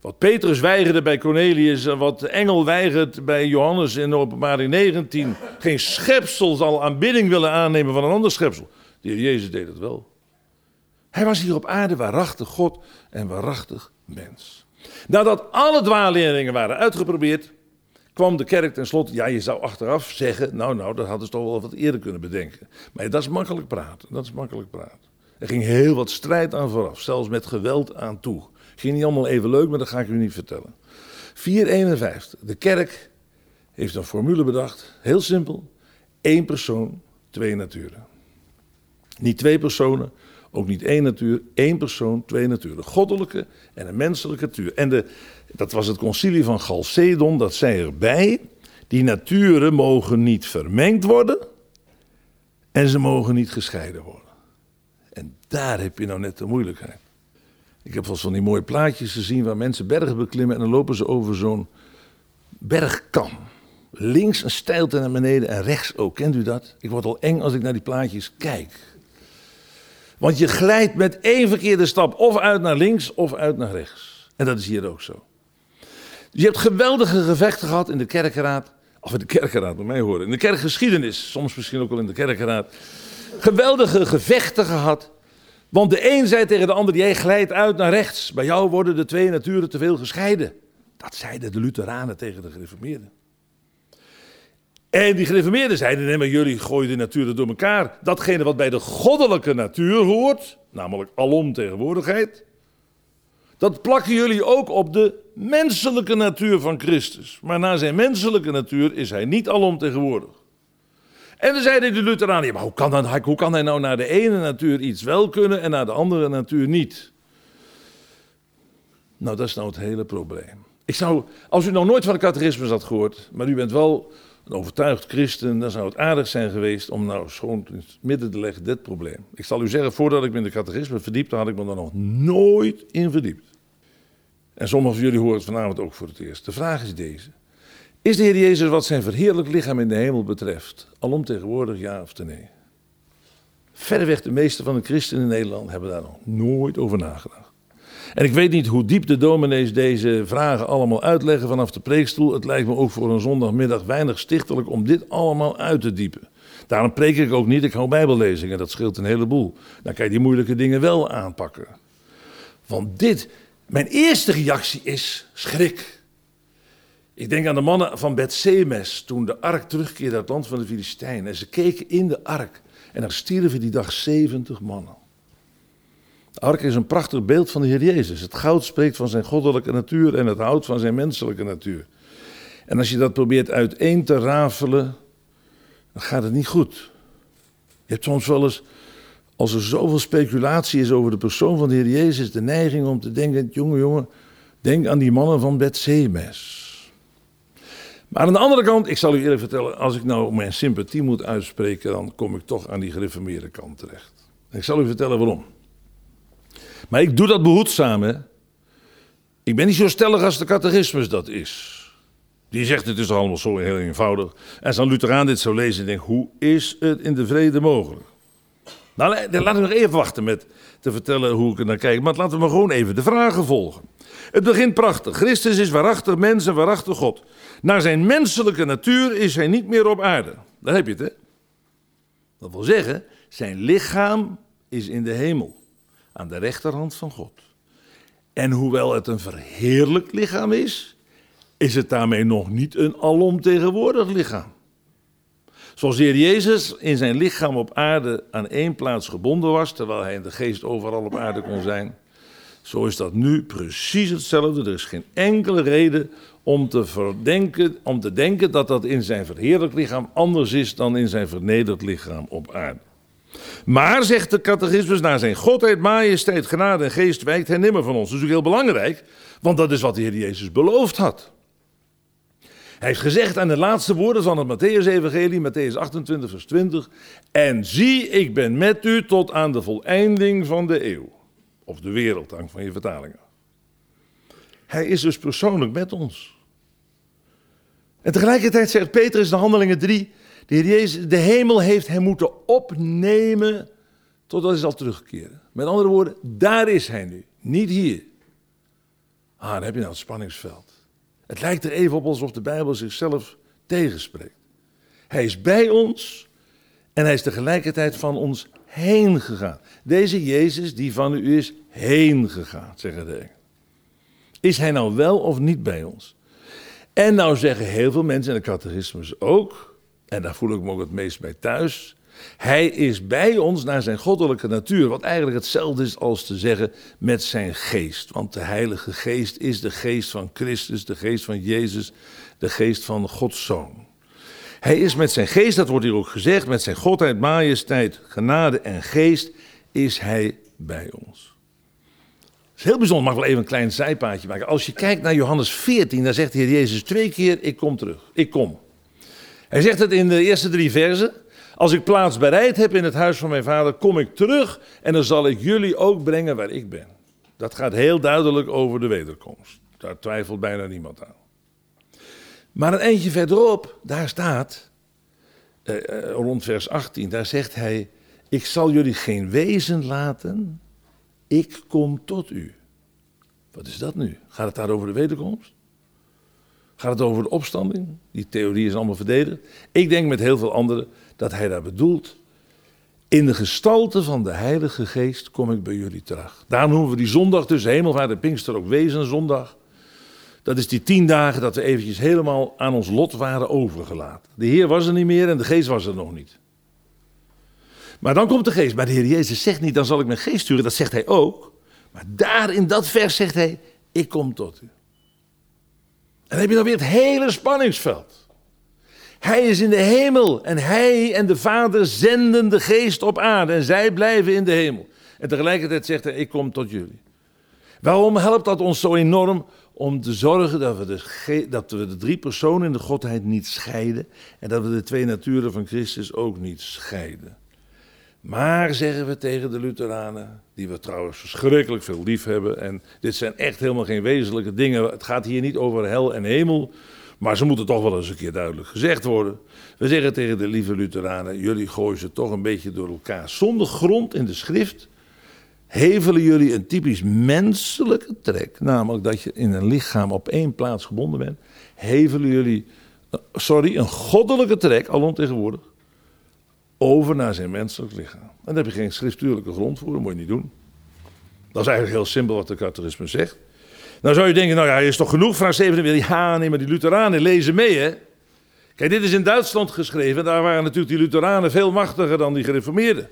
Wat Petrus weigerde bij Cornelius en wat de engel weigert bij Johannes in Openbaring 19. Geen schepsel zal aanbidding willen aannemen van een ander schepsel. De Heer Jezus deed het wel. Hij was hier op aarde waarachtig God en waarachtig mens. Nadat alle dwaalleerlingen waren uitgeprobeerd, kwam de kerk tenslotte. Ja, je zou achteraf zeggen, nou, dat hadden ze toch wel wat eerder kunnen bedenken. Maar dat is makkelijk praten, Er ging heel wat strijd aan vooraf, zelfs met geweld aan toe. Ging niet allemaal even leuk, maar dat ga ik u niet vertellen. 451. De kerk heeft een formule bedacht, heel simpel. 1 persoon, 2 naturen. Niet 2 personen, ook niet 1 natuur, 1 persoon, 2 naturen. Goddelijke en een menselijke natuur. En dat was het concilie van Chalcedon, dat zei erbij. Die naturen mogen niet vermengd worden en ze mogen niet gescheiden worden. En daar heb je nou net de moeilijkheid. Ik heb wel eens van die mooie plaatjes gezien waar mensen bergen beklimmen en dan lopen ze over zo'n bergkam. Links een steilte naar beneden en rechts ook. Kent u dat? Ik word al eng als ik naar die plaatjes kijk. Want je glijdt met 1 verkeerde stap of uit naar links of uit naar rechts. En dat is hier ook zo. Dus je hebt geweldige gevechten gehad in de kerkenraad. Of in de kerkenraad, bij mij horen. In de kerkgeschiedenis, soms misschien ook wel in de kerkenraad. Geweldige gevechten gehad. Want de een zei tegen de ander, jij glijdt uit naar rechts. Bij jou worden de 2 naturen te veel gescheiden. Dat zeiden de Lutheranen tegen de gereformeerden. En die gereformeerden zeiden, nee, maar jullie gooien de naturen door elkaar. Datgene wat bij de goddelijke natuur hoort, namelijk alomtegenwoordigheid, dat plakken jullie ook op de menselijke natuur van Christus. Maar na zijn menselijke natuur is hij niet alomtegenwoordig. En dan zeiden de Lutheranen, ja, maar hoe kan hij nou naar de ene natuur iets wel kunnen en naar de andere natuur niet? Nou, dat is nou het hele probleem. Als u nog nooit van de catechismus had gehoord, maar u bent wel een overtuigd christen, dan zou het aardig zijn geweest om nou gewoon in het midden te leggen dit probleem. Ik zal u zeggen, voordat ik me in de catechismus verdiepte, had ik me daar nog nooit in verdiept. En sommigen van jullie horen het vanavond ook voor het eerst. De vraag is deze. Is de Heer Jezus wat zijn verheerlijk lichaam in de hemel betreft alomtegenwoordig, ja of nee? Verreweg de meeste van de christenen in Nederland hebben daar nog nooit over nagedacht. En ik weet niet hoe diep de dominees deze vragen allemaal uitleggen vanaf de preekstoel. Het lijkt me ook voor een zondagmiddag weinig stichtelijk om dit allemaal uit te diepen. Daarom preek ik ook niet, ik hou bijbellezingen, dat scheelt een heleboel. Dan kan je die moeilijke dingen wel aanpakken. Want mijn eerste reactie is schrik. Ik denk aan de mannen van Bet-Semes toen de ark terugkeerde uit het land van de Filistijnen. En ze keken in de ark en er stierven die dag 70 mannen. De ark is een prachtig beeld van de Heer Jezus. Het goud spreekt van zijn goddelijke natuur en het hout van zijn menselijke natuur. En als je dat probeert uiteen te rafelen, dan gaat het niet goed. Je hebt soms wel eens, als er zoveel speculatie is over de persoon van de Heer Jezus, de neiging om te denken, jongen, denk aan die mannen van Bet-Semes. Maar aan de andere kant, ik zal u eerlijk vertellen, als ik nou mijn sympathie moet uitspreken, dan kom ik toch aan die gereformeerde kant terecht. En ik zal u vertellen waarom. Maar ik doe dat behoedzaam, hè. Ik ben niet zo stellig als de catechismus dat is. Die zegt, het is toch allemaal zo heel eenvoudig. En als dan Lutheraan dit zo lezen en denkt, hoe is het in de vrede mogelijk? Nou, laten we nog even wachten met te vertellen hoe ik er naar kijk. Maar laten we maar gewoon even de vragen volgen. Het begint prachtig. Christus is waarachtig mens en waarachtig God. Naar zijn menselijke natuur is hij niet meer op aarde. Daar heb je het, hè? Dat wil zeggen, zijn lichaam is in de hemel. Aan de rechterhand van God. En hoewel het een verheerlijkt lichaam is het daarmee nog niet een alomtegenwoordig lichaam. Zoals de Heer Jezus in zijn lichaam op aarde aan één plaats gebonden was, terwijl hij in de geest overal op aarde kon zijn, zo is dat nu precies hetzelfde. Er is geen enkele reden om te denken dat dat in zijn verheerlijkt lichaam anders is dan in zijn vernederd lichaam op aarde. Maar, zegt de catechismus, naar zijn godheid, majesteit, genade en geest wijkt hij nimmer van ons. Dat is natuurlijk heel belangrijk, want dat is wat de Heer Jezus beloofd had. Hij heeft gezegd aan de laatste woorden van het Mattheüs-evangelie, Matthäus 28, vers 20. En zie, ik ben met u tot aan de voleinding van de eeuw. Of de wereld, hangt van je vertalingen. Hij is dus persoonlijk met ons. En tegelijkertijd zegt Petrus in Handelingen 3... de Heer Jezus, de hemel heeft hem moeten opnemen totdat hij zal terugkeren. Met andere woorden, daar is hij nu, niet hier. dan heb je nou het spanningsveld. Het lijkt er even op alsof de Bijbel zichzelf tegenspreekt. Hij is bij ons en hij is tegelijkertijd van ons heen gegaan. Deze Jezus die van u is heen gegaan, zeggen de engelen. Is hij nou wel of niet bij ons? En nou zeggen heel veel mensen in de catechismus ook, en daar voel ik me ook het meest bij thuis, hij is bij ons naar zijn goddelijke natuur, wat eigenlijk hetzelfde is als te zeggen met zijn geest. Want de Heilige Geest is de geest van Christus, de geest van Jezus, de geest van Gods Zoon. Hij is met zijn geest, dat wordt hier ook gezegd, met zijn godheid, majesteit, genade en geest is hij bij ons. Dat is heel bijzonder, mag wel even een klein zijpaadje maken. Als je kijkt naar Johannes 14, dan zegt de Heer Jezus 2 keer, ik kom terug, ik kom. Hij zegt het in de eerste 3 versen. Als ik plaats bereid heb in het huis van mijn vader, kom ik terug en dan zal ik jullie ook brengen waar ik ben. Dat gaat heel duidelijk over de wederkomst. Daar twijfelt bijna niemand aan. Maar een eindje verderop, daar staat, rond vers 18, daar zegt hij, ik zal jullie geen wezen laten, ik kom tot u. Wat is dat nu? Gaat het daar over de wederkomst? Gaat het over de opstanding? Die theorie is allemaal verdedigd. Ik denk met heel veel anderen dat hij daar bedoelt, in de gestalte van de Heilige Geest kom ik bij jullie terug. Daarom noemen we die zondag tussen hemelvaart en Pinkster ook wezenzondag. Dat is die 10 dagen dat we eventjes helemaal aan ons lot waren overgelaten. De Heer was er niet meer en de Geest was er nog niet. Maar dan komt de Geest. Maar de Heer Jezus zegt niet, dan zal ik mijn Geest sturen. Dat zegt hij ook. Maar daar in dat vers zegt hij, ik kom tot u. En dan heb je dan weer het hele spanningsveld. Hij is in de hemel en hij en de Vader zenden de Geest op aarde. En zij blijven in de hemel. En tegelijkertijd zegt hij, ik kom tot jullie. Waarom helpt dat ons zo enorm? Om te zorgen dat we de 3 personen in de Godheid niet scheiden. En dat we de 2 naturen van Christus ook niet scheiden. Maar, zeggen we tegen de Lutheranen, die we trouwens verschrikkelijk veel lief hebben. En dit zijn echt helemaal geen wezenlijke dingen. Het gaat hier niet over hel en hemel. Maar ze moeten toch wel eens een keer duidelijk gezegd worden. We zeggen tegen de lieve Lutheranen, jullie gooien ze toch een beetje door elkaar. Zonder grond in de schrift hevelen jullie een typisch menselijke trek. Namelijk dat je in een lichaam op 1 plaats gebonden bent. Hevelen jullie, een goddelijke trek, alom tegenwoordig, over naar zijn menselijk lichaam. En daar heb je geen schriftuurlijke grond voor, dat moet je niet doen. Dat is eigenlijk heel simpel wat de catechisme zegt. Nou zou je denken, nou ja, is toch genoeg, vraag 47. Ja, nee, maar die Lutheranen lezen mee, hè. Kijk, dit is in Duitsland geschreven. Daar waren natuurlijk die Lutheranen veel machtiger dan die gereformeerden.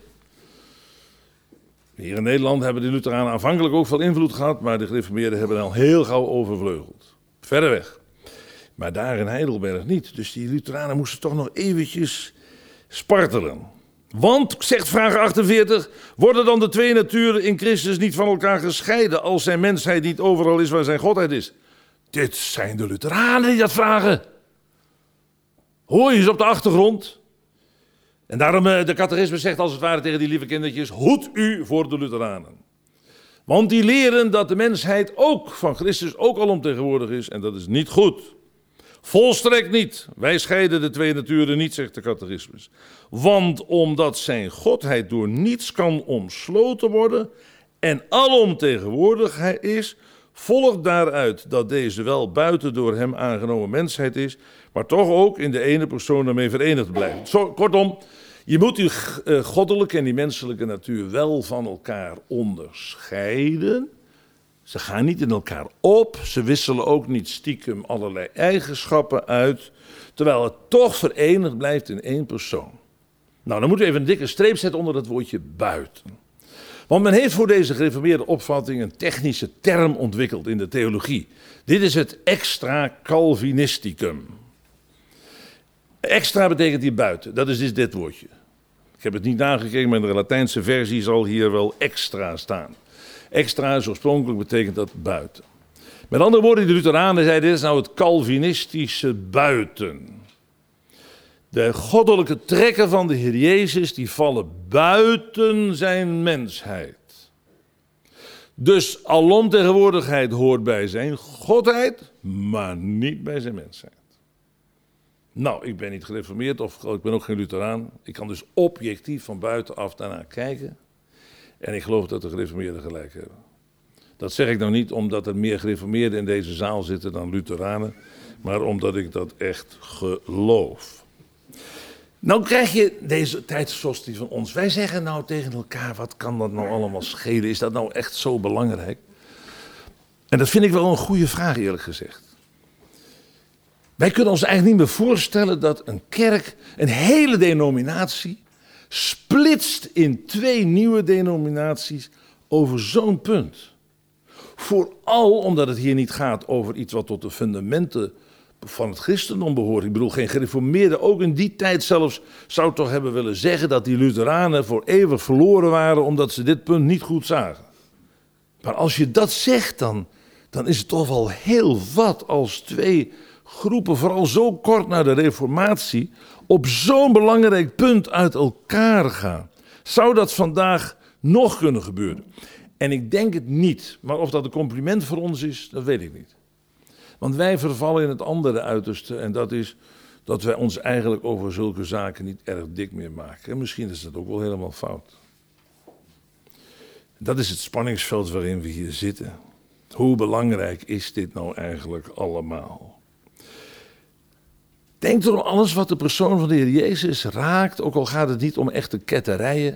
Hier in Nederland hebben de Lutheranen aanvankelijk ook veel invloed gehad, maar de gereformeerden hebben al heel gauw overvleugeld. Verder weg. Maar daar in Heidelberg niet. Dus die Lutheranen moesten toch nog eventjes spartelen. Want, zegt vraag 48, worden dan de 2 naturen in Christus niet van elkaar gescheiden als zijn mensheid niet overal is waar zijn godheid is? Dit zijn de Lutheranen die dat vragen. Hoor je eens op de achtergrond? En daarom de catechisme zegt als het ware tegen die lieve kindertjes, hoed u voor de Lutheranen. Want die leren dat de mensheid ook van Christus ook al omtegenwoordig is en dat is niet goed. Volstrekt niet. Wij scheiden de 2 naturen niet, zegt de catechismus. Want omdat zijn godheid door niets kan omsloten worden en alomtegenwoordig is, volgt daaruit dat deze wel buiten door hem aangenomen mensheid is, maar toch ook in de ene persoon ermee verenigd blijft. Kortom, je moet die goddelijke en die menselijke natuur wel van elkaar onderscheiden. Ze gaan niet in elkaar op, ze wisselen ook niet stiekem allerlei eigenschappen uit, terwijl het toch verenigd blijft in 1 persoon. Nou, dan moeten we even een dikke streep zetten onder dat woordje buiten. Want men heeft voor deze gereformeerde opvatting een technische term ontwikkeld in de theologie. Dit is het extra Calvinisticum. Extra betekent hier buiten, dat is dus dit woordje. Ik heb het niet nagekeken, maar in de Latijnse versie zal hier wel extra staan. Extra is oorspronkelijk betekent dat buiten. Met andere woorden, de Lutheranen zeiden, dit is nou het Calvinistische buiten. De goddelijke trekken van de Heer Jezus, die vallen buiten zijn mensheid. Dus alomtegenwoordigheid hoort bij zijn godheid, maar niet bij zijn mensheid. Nou, ik ben niet gereformeerd of ik ben ook geen Lutheraan. Ik kan dus objectief van buitenaf daarnaar kijken. En ik geloof dat de gereformeerden gelijk hebben. Dat zeg ik nou niet omdat er meer gereformeerden in deze zaal zitten dan Lutheranen, maar omdat ik dat echt geloof. Nou krijg je deze tijdshostie van ons. Wij zeggen nou tegen elkaar, wat kan dat nou allemaal schelen? Is dat nou echt zo belangrijk? En dat vind ik wel een goede vraag, eerlijk gezegd. Wij kunnen ons eigenlijk niet meer voorstellen dat een kerk, een hele denominatie, splitst in 2 nieuwe denominaties over zo'n punt. Vooral omdat het hier niet gaat over iets wat tot de fundamenten van het christendom behoort. Ik bedoel, geen gereformeerde, ook in die tijd zelfs, zou toch hebben willen zeggen dat die Lutheranen voor eeuwig verloren waren omdat ze dit punt niet goed zagen. Maar als je dat zegt, dan is het toch wel heel wat als 2 groepen, vooral zo kort na de reformatie, op zo'n belangrijk punt uit elkaar gaan. Zou dat vandaag nog kunnen gebeuren? En ik denk het niet, maar of dat een compliment voor ons is, dat weet ik niet. Want wij vervallen in het andere uiterste en dat is dat wij ons eigenlijk over zulke zaken niet erg dik meer maken. En misschien is dat ook wel helemaal fout. Dat is het spanningsveld waarin we hier zitten. Hoe belangrijk is dit nou eigenlijk allemaal? Denk erom, alles wat de persoon van de Heer Jezus raakt, ook al gaat het niet om echte ketterijen,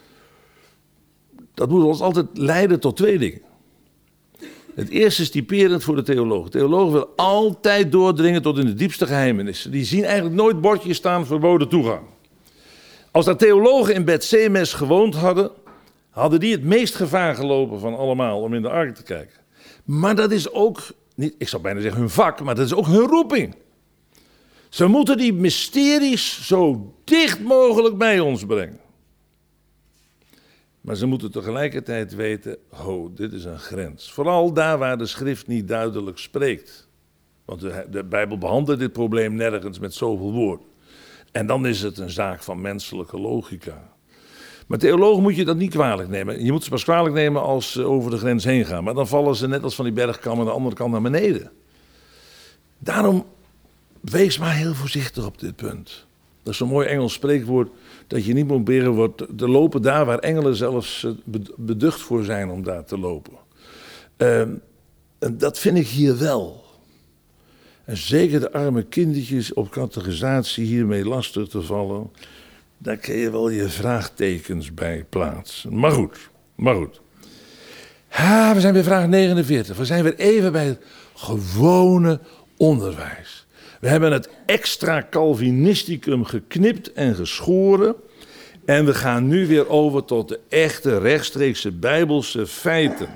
dat moet ons altijd leiden tot 2 dingen. Het eerste is typerend voor de theoloog. De theoloog wil altijd doordringen tot in de diepste geheimenissen. Die zien eigenlijk nooit bordjes staan verboden toegang. Als daar theologen in Bet-Semes gewoond hadden, hadden die het meest gevaar gelopen van allemaal om in de ark te kijken. Maar dat is ook, niet, ik zou bijna zeggen hun vak, maar dat is ook hun roeping. Ze moeten die mysteries zo dicht mogelijk bij ons brengen. Maar ze moeten tegelijkertijd weten, dit is een grens. Vooral daar waar de schrift niet duidelijk spreekt. Want de Bijbel behandelt dit probleem nergens met zoveel woorden. En dan is het een zaak van menselijke logica. Maar theologen moet je dat niet kwalijk nemen. Je moet ze pas kwalijk nemen als ze over de grens heen gaan. Maar dan vallen ze net als van die bergkam aan de andere kant naar beneden. Daarom wees maar heel voorzichtig op dit punt. Dat is zo'n mooi Engels spreekwoord dat je niet moet proberen te lopen daar waar engelen zelfs beducht voor zijn om daar te lopen. En dat vind ik hier wel. En zeker de arme kindertjes op catechisatie hiermee lastig te vallen, daar kun je wel je vraagtekens bij plaatsen. Maar goed. We zijn bij vraag 49. We zijn weer even bij het gewone onderwijs. We hebben het extra Calvinisticum geknipt en geschoren. En we gaan nu weer over tot de echte rechtstreekse Bijbelse feiten.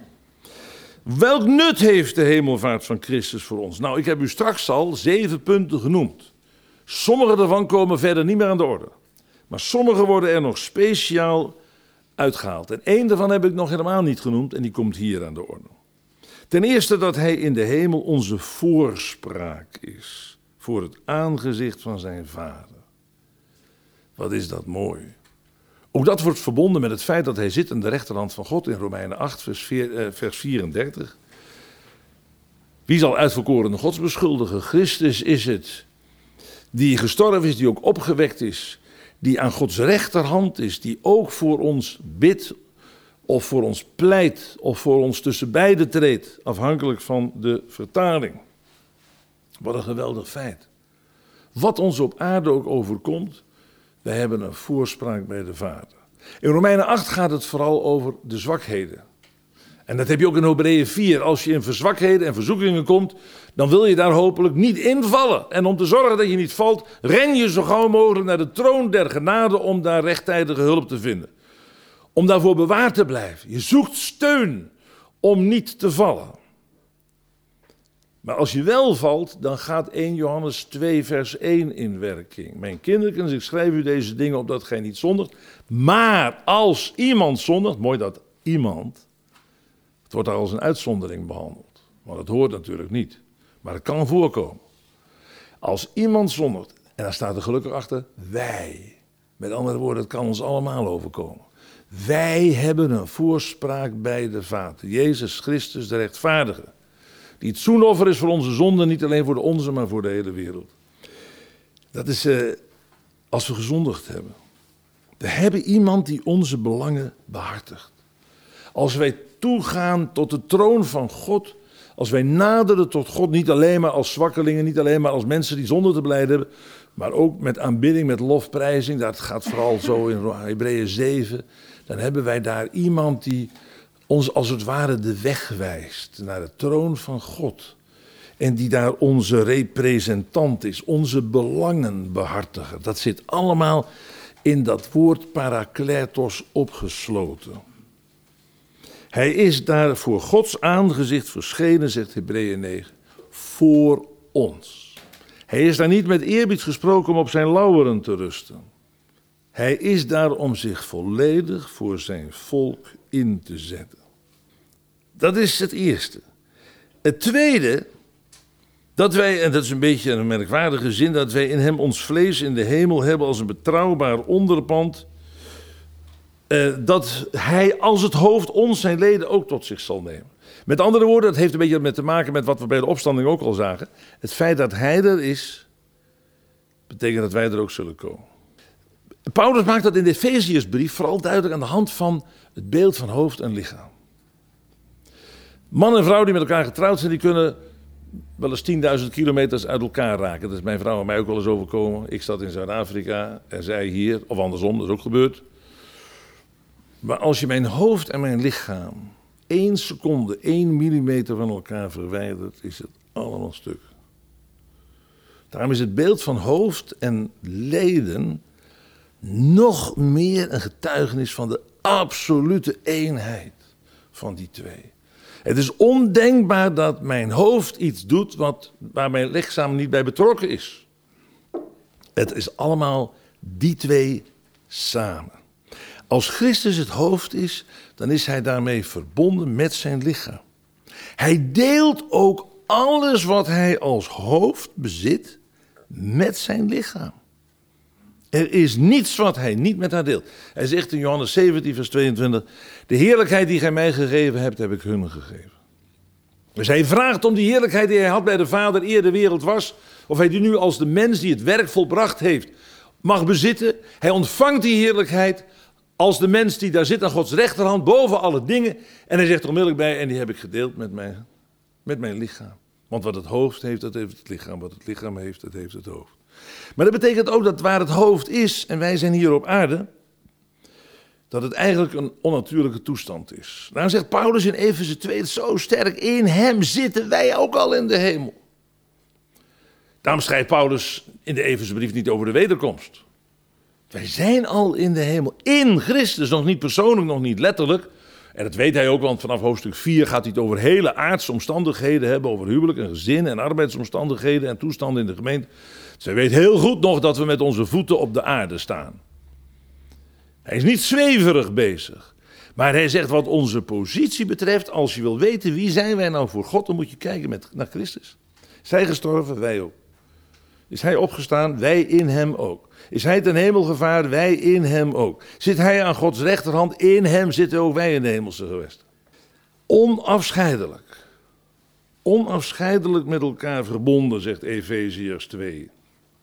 Welk nut heeft de hemelvaart van Christus voor ons? Nou, ik heb u straks al 7 punten genoemd. Sommige daarvan komen verder niet meer aan de orde. Maar sommige worden er nog speciaal uitgehaald. En 1 daarvan heb ik nog helemaal niet genoemd en die komt hier aan de orde. Ten eerste dat hij in de hemel onze voorspraak is. Voor het aangezicht van zijn Vader. Wat is dat mooi. Ook dat wordt verbonden met het feit dat hij zit aan de rechterhand van God in Romeinen 8 vers 34. Wie zal uitverkorene Gods beschuldigen? Christus is het die gestorven is, die ook opgewekt is. Die aan Gods rechterhand is, die ook voor ons bidt of voor ons pleit of voor ons tussen beiden treedt, afhankelijk van de vertaling. Wat een geweldig feit. Wat ons op aarde ook overkomt, wij hebben een voorspraak bij de Vader. In Romeinen 8 gaat het vooral over de zwakheden. En dat heb je ook in Hebreeën 4. Als je in verzwakheden en verzoekingen komt, dan wil je daar hopelijk niet invallen. En om te zorgen dat je niet valt, ren je zo gauw mogelijk naar de troon der genade om daar rechttijdige hulp te vinden. Om daarvoor bewaard te blijven. Je zoekt steun om niet te vallen. Maar als je wel valt, dan gaat 1 Johannes 2 vers 1 in werking. Mijn kindertjes, ik schrijf u deze dingen opdat gij niet zondigt. Maar als iemand zondigt, mooi dat iemand, het wordt daar als een uitzondering behandeld. Want dat hoort natuurlijk niet. Maar het kan voorkomen. Als iemand zondigt, en daar staat er gelukkig achter, wij. Met andere woorden, het kan ons allemaal overkomen. Wij hebben een voorspraak bij de Vader. Jezus Christus, de rechtvaardige. Die het zoenoffer is voor onze zonden, niet alleen voor de onze, maar voor de hele wereld. Dat is als we gezondigd hebben. We hebben iemand die onze belangen behartigt. Als wij toegaan tot de troon van God, als wij naderen tot God, niet alleen maar als zwakkelingen, niet alleen maar als mensen die zonde te belijden hebben, maar ook met aanbidding, met lofprijzing, dat gaat vooral zo in Hebreeën 7, dan hebben wij daar iemand die ons als het ware de weg wijst naar de troon van God. En die daar onze representant is, onze belangenbehartiger. Dat zit allemaal in dat woord parakletos opgesloten. Hij is daar voor Gods aangezicht verschenen, zegt Hebreeën 9, voor ons. Hij is daar niet met eerbied gesproken om op zijn lauweren te rusten. Hij is daar om zich volledig voor zijn volk in te zetten. Dat is het eerste. Het tweede, dat wij, en dat is een beetje een merkwaardige zin, dat wij in hem ons vlees in de hemel hebben als een betrouwbaar onderpand. Dat hij als het hoofd ons zijn leden ook tot zich zal nemen. Met andere woorden, dat heeft een beetje met te maken met wat we bij de opstanding ook al zagen. Het feit dat hij er is, betekent dat wij er ook zullen komen. Paulus maakt dat in de Efeziërsbrief vooral duidelijk aan de hand van het beeld van hoofd en lichaam. Man en vrouw die met elkaar getrouwd zijn, die kunnen wel eens 10.000 kilometers uit elkaar raken. Dat is mijn vrouw en mij ook wel eens overkomen. Ik zat in Zuid-Afrika en zij hier, of andersom, dat is ook gebeurd. Maar als je mijn hoofd en mijn lichaam 1 seconde, 1 millimeter van elkaar verwijdert, is het allemaal stuk. Daarom is het beeld van hoofd en leden nog meer een getuigenis van de absolute eenheid van die twee. Het is ondenkbaar dat mijn hoofd iets doet waar mijn lichaam niet bij betrokken is. Het is allemaal die twee samen. Als Christus het hoofd is, dan is hij daarmee verbonden met zijn lichaam. Hij deelt ook alles wat hij als hoofd bezit met zijn lichaam. Er is niets wat hij niet met haar deelt. Hij zegt in Johannes 17, vers 22... de heerlijkheid die gij mij gegeven hebt, heb ik hun gegeven. Dus hij vraagt om die heerlijkheid die hij had bij de Vader eer de wereld was, of hij die nu als de mens die het werk volbracht heeft mag bezitten. Hij ontvangt die heerlijkheid als de mens die daar zit aan Gods rechterhand boven alle dingen. En hij zegt er onmiddellijk bij, en die heb ik gedeeld met mijn lichaam. Want wat het hoofd heeft, dat heeft het lichaam. Wat het lichaam heeft, dat heeft het hoofd. Maar dat betekent ook dat waar het hoofd is, en wij zijn hier op aarde, dat het eigenlijk een onnatuurlijke toestand is. Daarom zegt Paulus in Efeze 2 zo sterk, in hem zitten wij ook al in de hemel. Daarom schrijft Paulus in de Efezebrief niet over de wederkomst. Wij zijn al in de hemel, in Christus, nog niet persoonlijk, nog niet letterlijk. En dat weet hij ook, want vanaf hoofdstuk 4 gaat hij het over hele aardse omstandigheden hebben, over huwelijk en gezin en arbeidsomstandigheden en toestanden in de gemeente. Dus hij weet heel goed nog dat we met onze voeten op de aarde staan. Hij is niet zweverig bezig. Maar hij zegt wat onze positie betreft, als je wil weten wie zijn wij nou voor God, dan moet je kijken naar Christus. Is hij gestorven? Wij ook. Is hij opgestaan? Wij in hem ook. Is hij ten hemel gevaren? Wij in hem ook. Zit hij aan Gods rechterhand? In hem zitten ook wij in de hemelse gewesten. Onafscheidelijk. Onafscheidelijk met elkaar verbonden, zegt Efeziërs 2.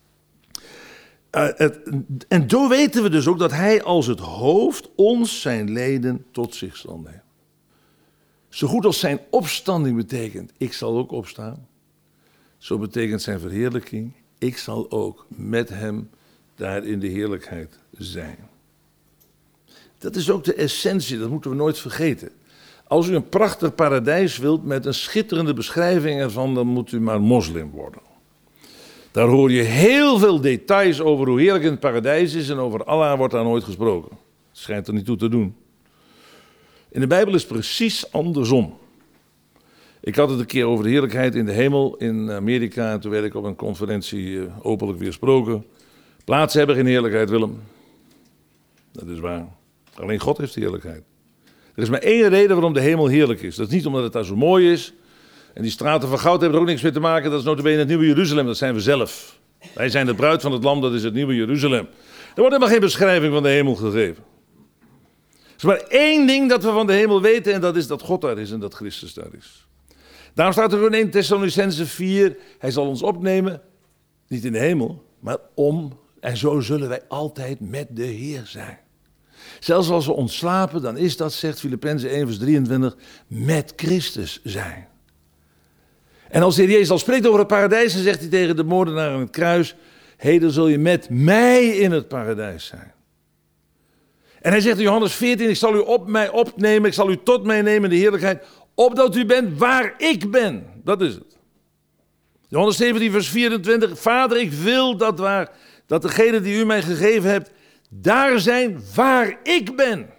En zo weten we dus ook dat hij als het hoofd ons zijn leden tot zich zal nemen. Zo goed als zijn opstanding betekent, ik zal ook opstaan. Zo betekent zijn verheerlijking, ik zal ook met hem daar in de heerlijkheid zijn. Dat is ook de essentie, dat moeten we nooit vergeten. Als u een prachtig paradijs wilt met een schitterende beschrijving ervan, dan moet u maar moslim worden. Daar hoor je heel veel details over hoe heerlijk het paradijs is en over Allah wordt daar nooit gesproken. Het schijnt er niet toe te doen. In de Bijbel is het precies andersom. Ik had het een keer over de heerlijkheid in de hemel in Amerika. En toen werd ik op een conferentie openlijk weersproken. Plaatsen hebben geen heerlijkheid, Willem. Dat is waar. Alleen God heeft de heerlijkheid. Er is maar één reden waarom de hemel heerlijk is. Dat is niet omdat het daar zo mooi is. En die straten van goud hebben er ook niks mee te maken. Dat is nota bene het nieuwe Jeruzalem. Dat zijn we zelf. Wij zijn de bruid van het lam. Dat is het nieuwe Jeruzalem. Er wordt helemaal geen beschrijving van de hemel gegeven. Er is maar één ding dat we van de hemel weten. En dat is dat God daar is en dat Christus daar is. Daarom staat er in 1 Thessalonicenzen 4. Hij zal ons opnemen. Niet in de hemel. Maar en zo zullen wij altijd met de Heer zijn. Zelfs als we ontslapen, dan is dat, zegt Filippenzen 1 vers 23, met Christus zijn. En als de Heer Jezus al spreekt over het paradijs, dan zegt hij tegen de moordenaar aan het kruis, heden zul je met mij in het paradijs zijn. En hij zegt in Johannes 14, ik zal u op mij opnemen, ik zal u tot mij nemen in de heerlijkheid, opdat u bent waar ik ben. Dat is het. Johannes 17 vers 24, Vader, ik wil dat degene die u mij gegeven hebt, daar zijn waar ik ben.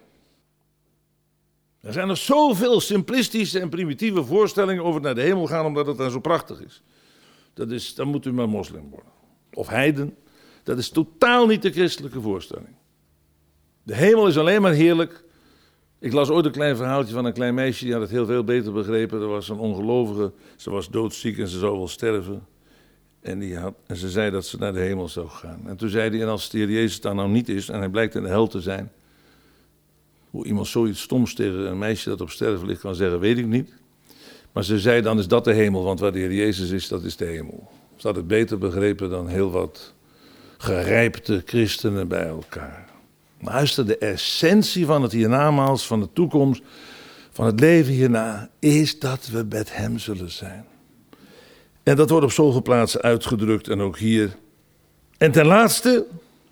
Er zijn nog zoveel simplistische en primitieve voorstellingen over naar de hemel gaan, omdat het daar zo prachtig is. Dan moet u maar moslim worden. Of heiden. Dat is totaal niet de christelijke voorstelling. De hemel is alleen maar heerlijk. Ik las ooit een klein verhaaltje van een klein meisje, die had het heel veel beter begrepen. Er was een ongelovige, ze was doodziek en ze zou wel sterven. En ze zei dat ze naar de hemel zou gaan. En toen zei hij, en als de Heer Jezus daar nou niet is en hij blijkt in de hel te zijn, hoe iemand zoiets stoms tegen een meisje dat op sterven ligt kan zeggen, weet ik niet. Maar ze zei, dan is dat de hemel, want waar de Heer Jezus is, dat is de hemel. Ze had het beter begrepen dan heel wat gerijpte christenen bij elkaar. Luister, de essentie van het hiernamaals, van de toekomst, van het leven hierna, is dat we met hem zullen zijn. En dat wordt op zoveel plaatsen uitgedrukt en ook hier. En ten laatste,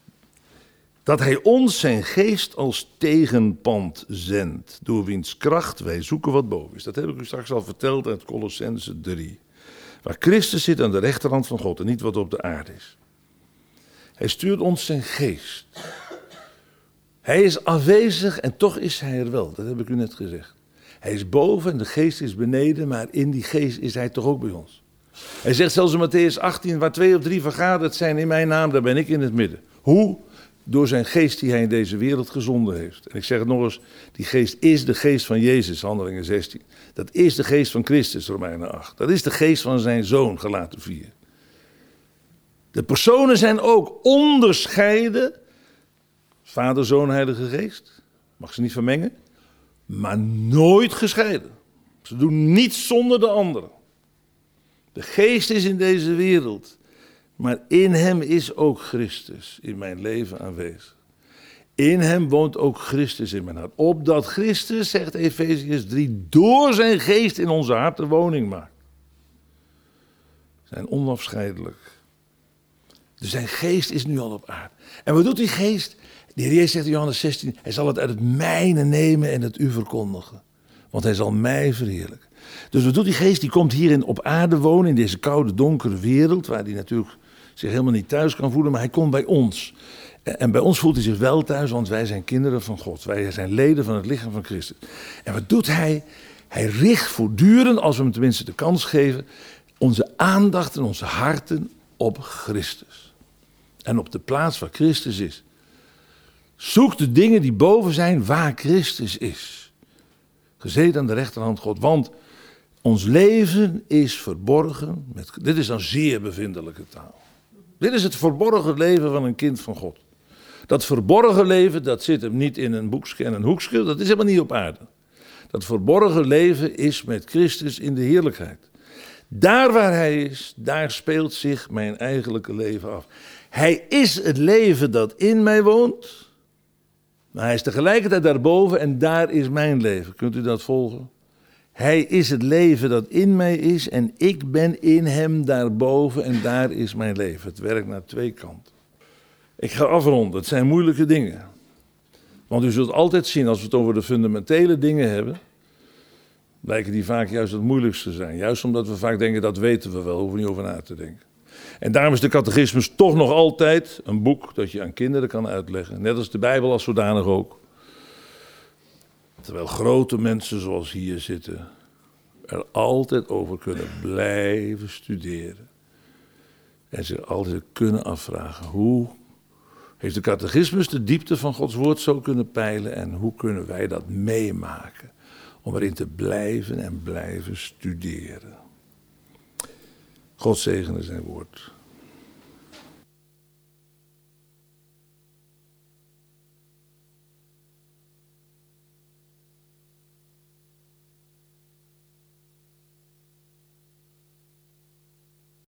dat hij ons zijn geest als tegenpand zendt, door wiens kracht wij zoeken wat boven is. Dat heb ik u straks al verteld uit Kolossenzen 3. Waar Christus zit aan de rechterhand van God en niet wat op de aarde is. Hij stuurt ons zijn geest. Hij is afwezig en toch is hij er wel, dat heb ik u net gezegd. Hij is boven en de geest is beneden, maar in die geest is hij toch ook bij ons. Hij zegt zelfs in Mattheüs 18, waar 2 of 3 vergaderd zijn in mijn naam, daar ben ik in het midden. Hoe? Door zijn geest die hij in deze wereld gezonden heeft. En ik zeg het nog eens, die geest is de geest van Jezus, Handelingen 16. Dat is de geest van Christus, Romeinen 8. Dat is de geest van zijn Zoon, Galaten 4. De personen zijn ook onderscheiden. Vader, Zoon, Heilige Geest. Mag ze niet vermengen. Maar nooit gescheiden. Ze doen niets zonder de andere. De geest is in deze wereld. Maar in hem is ook Christus in mijn leven aanwezig. In hem woont ook Christus in mijn hart. Opdat Christus, zegt Efeziërs 3, door zijn geest in onze harten woning maakt. Zijn onafscheidelijk. Dus zijn geest is nu al op aarde. En wat doet die geest? De Heer Jezus zegt in Johannes 16, hij zal het uit het mijne nemen en het u verkondigen. Want hij zal mij verheerlijken. Dus wat doet die geest? Die komt hier op aarde wonen, in deze koude, donkere wereld, waar hij natuurlijk zich helemaal niet thuis kan voelen, maar hij komt bij ons. En bij ons voelt hij zich wel thuis, want wij zijn kinderen van God. Wij zijn leden van het lichaam van Christus. En wat doet hij? Hij richt voortdurend, als we hem tenminste de kans geven, onze aandacht en onze harten op Christus. En op de plaats waar Christus is. Zoek de dingen die boven zijn waar Christus is. Gezeten aan de rechterhand God, want ons leven is verborgen. Dit is dan zeer bevindelijke taal. Dit is het verborgen leven van een kind van God. Dat verborgen leven, dat zit hem niet in een boekje en een hoekje, dat is helemaal niet op aarde. Dat verborgen leven is met Christus in de heerlijkheid. Daar waar hij is, daar speelt zich mijn eigenlijke leven af. Hij is het leven dat in mij woont, maar hij is tegelijkertijd daarboven en daar is mijn leven. Kunt u dat volgen? Hij is het leven dat in mij is en ik ben in hem daarboven en daar is mijn leven. Het werkt naar twee kanten. Ik ga afronden, het zijn moeilijke dingen. Want u zult altijd zien, als we het over de fundamentele dingen hebben, blijken die vaak juist het moeilijkste zijn. Juist omdat we vaak denken, dat weten we wel, hoeven we niet over na te denken. En daarom is de catechismus toch nog altijd een boek dat je aan kinderen kan uitleggen. Net als de Bijbel als zodanig ook. Terwijl grote mensen zoals hier zitten er altijd over kunnen blijven studeren. En zich altijd kunnen afvragen, hoe heeft de catechismus de diepte van Gods woord zo kunnen peilen en hoe kunnen wij dat meemaken om erin te blijven en blijven studeren. God zegene zijn woord.